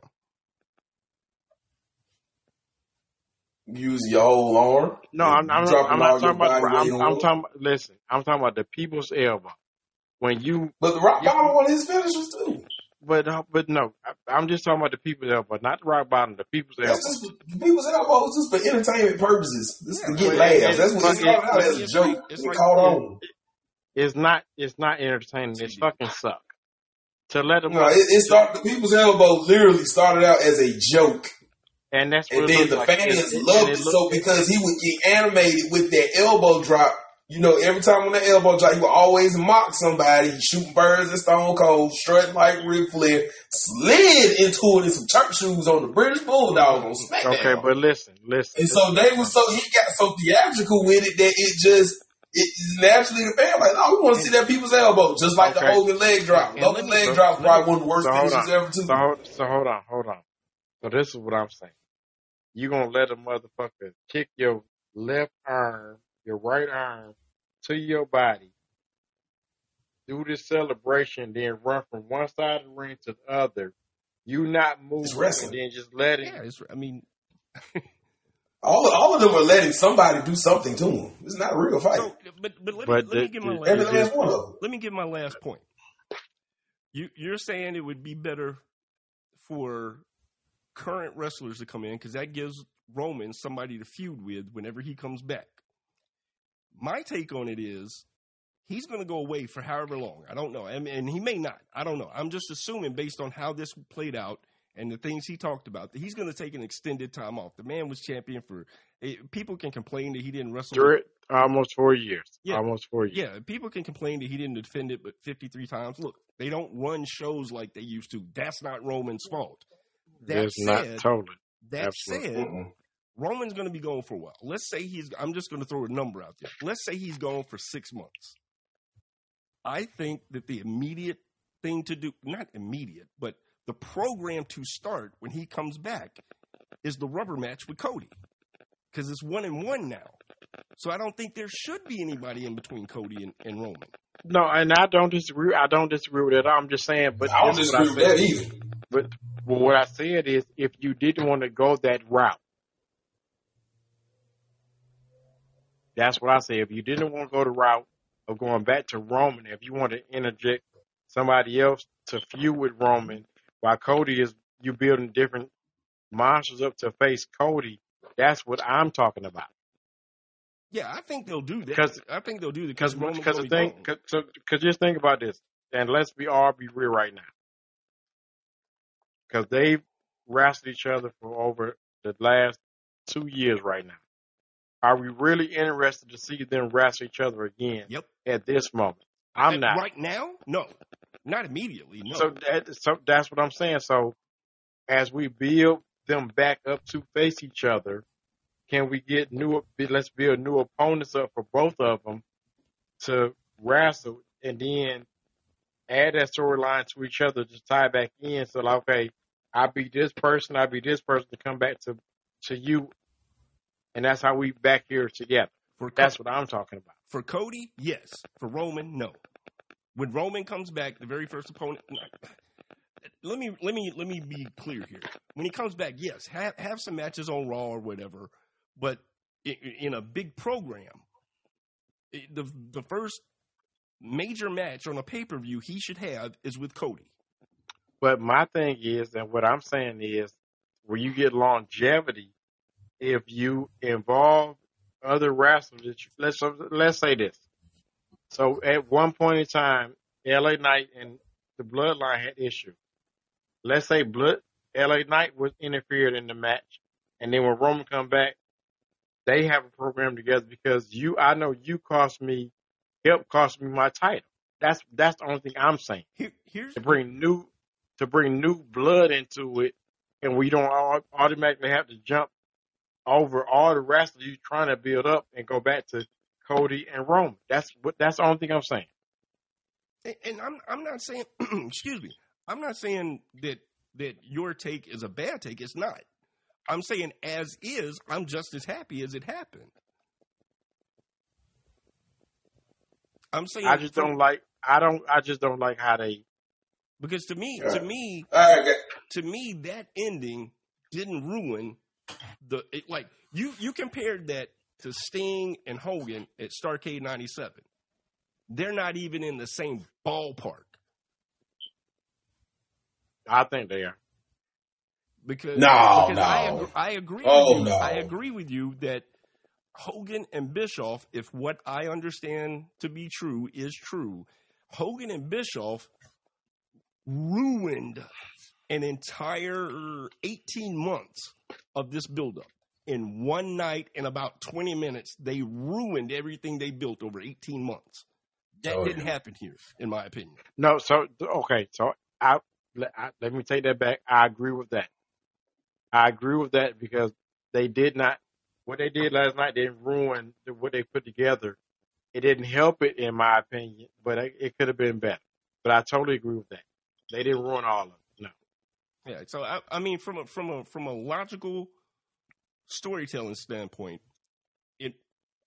Use your whole arm. No, I'm not talking about. Listen, I'm talking about the people's elbow. But the rock bottom on his finishers too. But no, I'm just talking about the people's elbow, not the rock bottom. The people's elbow. The people's elbow is just for entertainment purposes. This is to get laughs. That's what it started out as a joke. It caught on. It's not entertaining. It fucking suck. To let them. No, the people's elbow literally started out as a joke. And then the fans loved it so because he would get animated with that elbow drop. You know, every time on the elbow drop, he would always mock somebody. He shooting birds at Stone Cold, strutting like Ric Flair, slid into it in some church shoes on the British Bulldog on SmackDown. Okay, but listen. And so he got so theatrical with it that it's naturally the fan like, oh, we want to see that people's elbow, just like the Hogan leg drop. Hogan leg drop is probably one of the worst finishes ever too. So hold on. So this is what I'm saying. You gonna let a motherfucker kick your left arm your right arm to your body, do this celebration, then run from one side of the ring to the other. You not It's moving, and wrestling. then just letting. Yeah, I mean, All of them are letting somebody do something to them. It's not a real fight. so, but let But me give my Every last. last one of them. Let me give my last point. You're saying it would be better for current wrestlers to come in because that gives Roman somebody to feud with whenever he comes back. My take on it is he's going to go away for however long. I don't know. And he may not. I don't know. I'm just assuming based on how this played out and the things he talked about that he's going to take an extended time off. The man was champion for people can complain that he didn't wrestle. Almost 4 years. Yeah. Almost 4 years. Yeah, people can complain that he didn't defend it but 53 times. Look, they don't run shows like they used to. That's not Roman's fault. It's not totally. That Absolutely. said, Roman's going to be gone for a while. Let's say I'm just going to throw a number out there. Let's say he's gone for 6 months. I think that the immediate thing to do, not immediate, but the program to start when he comes back is the rubber match with Cody. Because it's 1-1 now. So I don't think there should be anybody in between Cody and Roman. No, and I don't disagree. I don't disagree with that. I'm just saying, but I don't disagree with that either. But what I said is, if you didn't want to go that route, that's what I said. If you didn't want to go the route of going back to Roman, if you want to interject somebody else to feud with Roman, while Cody is you building different monsters up to face Cody, that's what I'm talking about. Yeah, I think they'll do that. I think they'll do that because the thing, because just think about this, and let's be real right now, because they've wrestled each other for over the last 2 years right now. Are we really interested to see them wrestle each other again? Yep. At this moment, I'm not. Right now, no, not immediately. No. So that's what I'm saying. So as we build them back up to face each other, can we get let's build new opponents up for both of them to wrestle, and then add that storyline to each other to tie back in. So, like, okay, I beat this person to come back to you, and that's how we back here together. That's what I'm talking about. For Cody, yes. For Roman, no. When Roman comes back, the very first opponent. Let me be clear here. When he comes back, yes, have some matches on Raw or whatever, but in a big program, the first major match on a pay-per-view he should have is with Cody. But my thing is, and what I'm saying is, where you get longevity, if you involve other wrestlers, let's say this. So at one point in time, LA Knight and the Bloodline had issues. Let's say LA Knight was interfered in the match, and then when Roman come back, they have a program together because I know you helped cost me my title. That's the only thing I'm saying. Here's to bring new blood into it, and we don't automatically have to jump over all the wrestlers you're trying to build up and go back to Cody and Roman. That's the only thing I'm saying. And I'm not saying excuse me. I'm not saying that your take is a bad take. It's not. I'm saying as is, I'm just as happy as it happened. I'm saying I just don't like how they, because to me that ending didn't ruin you compared that to Sting and Hogan at Starrcade 97. They're not even in the same ballpark. I think they are. Because no. I agree with you. No. I agree with you that Hogan and Bischoff, if what I understand to be true is true, Hogan and Bischoff ruined an entire 18 months of this buildup. In one night, in about 20 minutes, they ruined everything they built over 18 months. That didn't happen here, in my opinion. No, so, okay, so let me take that back. I agree with that. Because they did not, what they did last night didn't ruin what they put together. It didn't help it, in my opinion, but it could have been better. But I totally agree with that. They didn't ruin all of it. No. Yeah. So I mean, from a logical storytelling standpoint,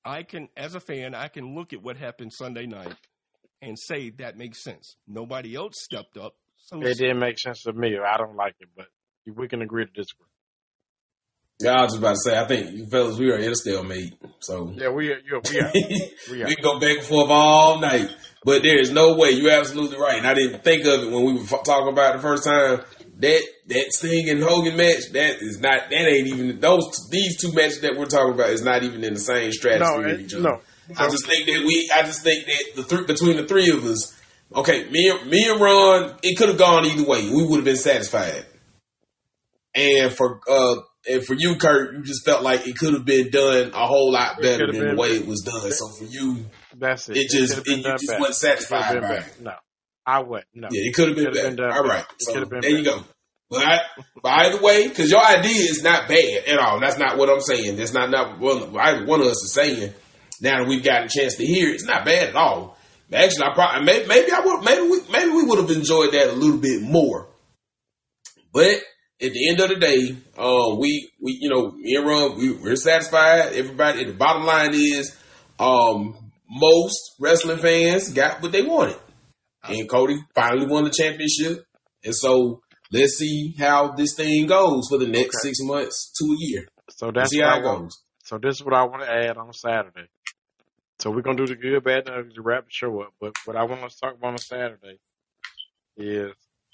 I can, as a fan, I can look at what happened Sunday night and say that makes sense. Nobody else stepped up. So It didn't make sense to me. I don't like it, but we can agree to disagree. Yeah, I was just about to say, I think you fellas, we are at a stalemate. So Yeah, we are. we can go back and forth all night. But there is no way. You're absolutely right. And I didn't think of it when we were talking about it the first time. That Sting and Hogan match, that ain't even these two matches that we're talking about is not even in the same stratosphere of each other. No. I just think that between the three of us, okay, me and Ron, it could have gone either way. We would have been satisfied. And for you, Kurt, you just felt like it could have been done a whole lot better than the way it was done. So for you, that's it. You just wasn't satisfied by it. No, I wouldn't. No. Yeah, it could have been better. All right. So there you go. But either way, because your idea is not bad at all. That's not what I'm saying. That's not what either one of us is saying. Now that we've got a chance to hear it, it's not bad at all. Actually, maybe we would have enjoyed that a little bit more. But at the end of the day, me and Ron, we're satisfied. Everybody, the bottom line is, most wrestling fans got what they wanted. And Cody finally won the championship. And so let's see how this thing goes for the next 6 months to a year. So that's see how it goes. So this is what I want to add on Saturday. So we're going to do the good, bad, and ugly to wrap the show up. But what I want to talk about on Saturday is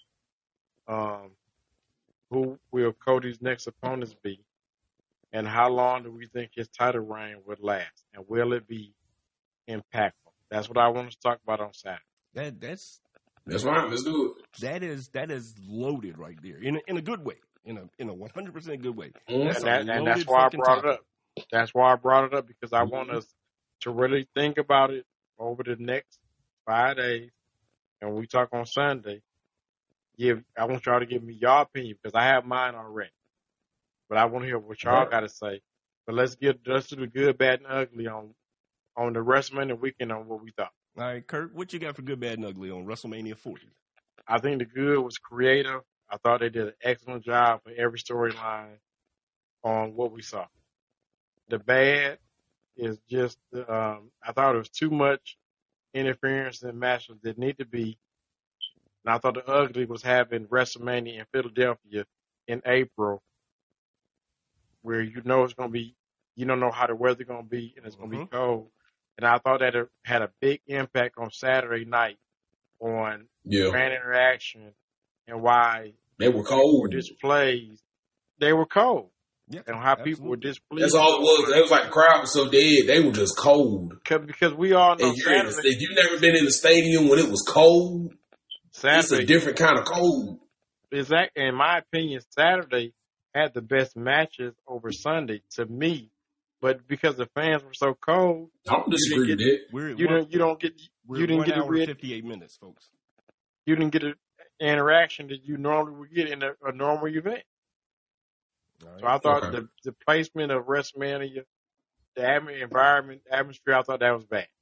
who will Cody's next opponents be, and how long do we think his title reign would last, and will it be impactful? That's what I want to talk about on Saturday. That's right. Let's do it. That is loaded right there in a good way, in a 100% good way. Mm-hmm. And that's why I brought it up. That's why I brought it up, because I want us to really think about it over the next 5 days, and when we talk on Sunday. I want y'all to give me your opinion, because I have mine already. But I want to hear what y'all got to say. But let's do the good, bad, and ugly on the WrestleMania weekend on what we thought. All right, Kurt, what you got for good, bad, and ugly on WrestleMania 40? I think the good was creative. I thought they did an excellent job for every storyline on what we saw. The bad is just, I thought it was too much interference in matches that need to be. And I thought the ugly was having WrestleMania in Philadelphia in April, where it's going to be, you don't know how the weather's going to be, and it's going to be cold. And I thought that it had a big impact on Saturday night on fan interaction and why they were cold. Displays. They were cold. Yeah, and how people were displeased. That's all it was. It was like the crowd was so dead. They were just cold. Because we all know Saturday. If you've never been in the stadium when it was cold, Saturday, it's a different kind of cold. Exactly. In my opinion, Saturday had the best matches over Sunday to me. But because the fans were so cold, I don't disagree with that. You didn't get 58 minutes, folks. You didn't get an interaction that you normally would get in a normal event. Right. So I thought the placement of WrestleMania, the atmosphere, I thought that was bad.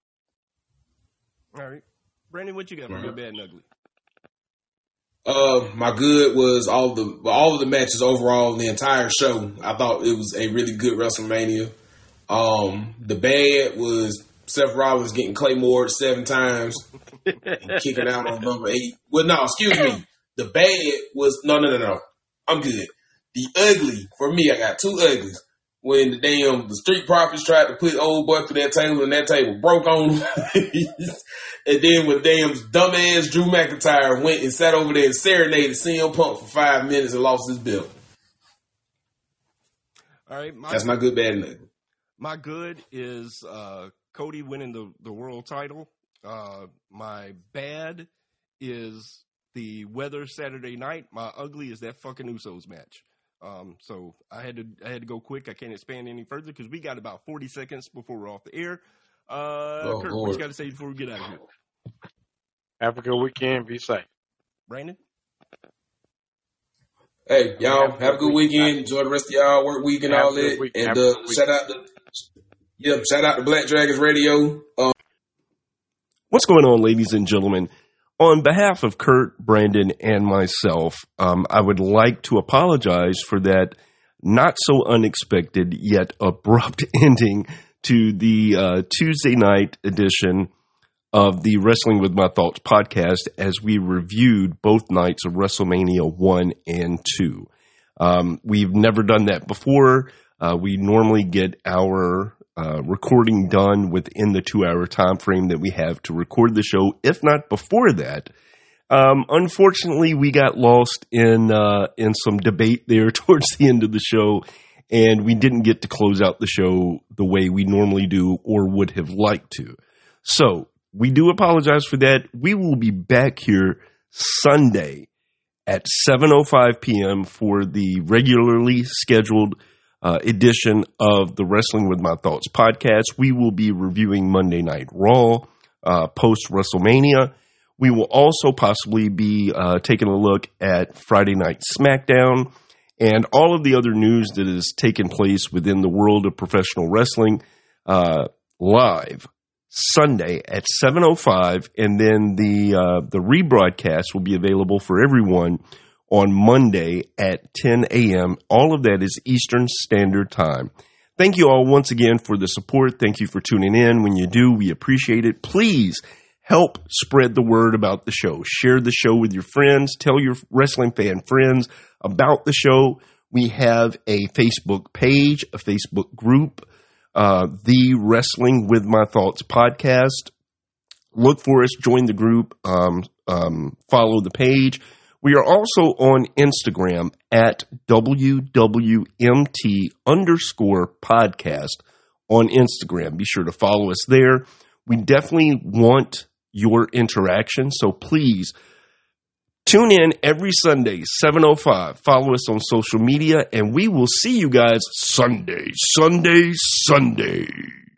All right. Brandon, what you got for good, bad, and ugly? My good was all of the matches overall, the entire show. I thought it was a really good WrestleMania. The bad was Seth Rollins getting Claymore 7 times and kicking out on number 8. Well, no, excuse me. The bad was no. I'm good. The ugly, for me, I got 2 uglies. When the Street Profits tried to put old boy through that table and that table broke on him. And then when dumbass Drew McIntyre went and sat over there and serenaded CM Punk for 5 minutes and lost his belt. All right. That's my good, bad, and ugly. My good is Cody winning the world title. My bad is the weather Saturday night. My ugly is that fucking Usos match. So I had to go quick. I can't expand any further because we got about 40 seconds before we're off the air. Kurt, what you got to say before we get out of here? Have a good weekend. Be safe. Brandon? Hey, y'all, have a good weekend. Enjoy the rest of y'all work week and all that. And shout out to Black Dragons Radio. What's going on, ladies and gentlemen? On behalf of Kurt, Brandon, and myself, I would like to apologize for that not so unexpected yet abrupt ending to the Tuesday night edition of the Wrestling with My Thoughts podcast as we reviewed both nights of WrestleMania 1 and 2. We've never done that before. We normally get our recording done within the 2-hour time frame that we have to record the show, if not before that. Unfortunately, we got lost in some debate there towards the end of the show, and we didn't get to close out the show the way we normally do or would have liked to. So we do apologize for that. We will be back here Sunday at 7:05 p.m. for the regularly scheduled edition of the Wrestling with My Thoughts podcast. We will be reviewing Monday Night Raw post WrestleMania. We will also possibly be taking a look at Friday Night SmackDown and all of the other news that has taken place within the world of professional wrestling live Sunday at 7:05, and then the rebroadcast will be available for everyone on Monday at 10 a.m. All of that is Eastern Standard Time. Thank you all once again for the support. Thank you for tuning in. When you do, we appreciate it. Please help spread the word about the show. Share the show with your friends. Tell your wrestling fan friends about the show. We have a Facebook page, a Facebook group, the Wrestling with My Thoughts podcast. Look for us, join the group, follow the page. We are also on Instagram at WWMT_podcast on Instagram. Be sure to follow us there. We definitely want your interaction, so please tune in every Sunday, 7:05. Follow us on social media, and we will see you guys Sunday.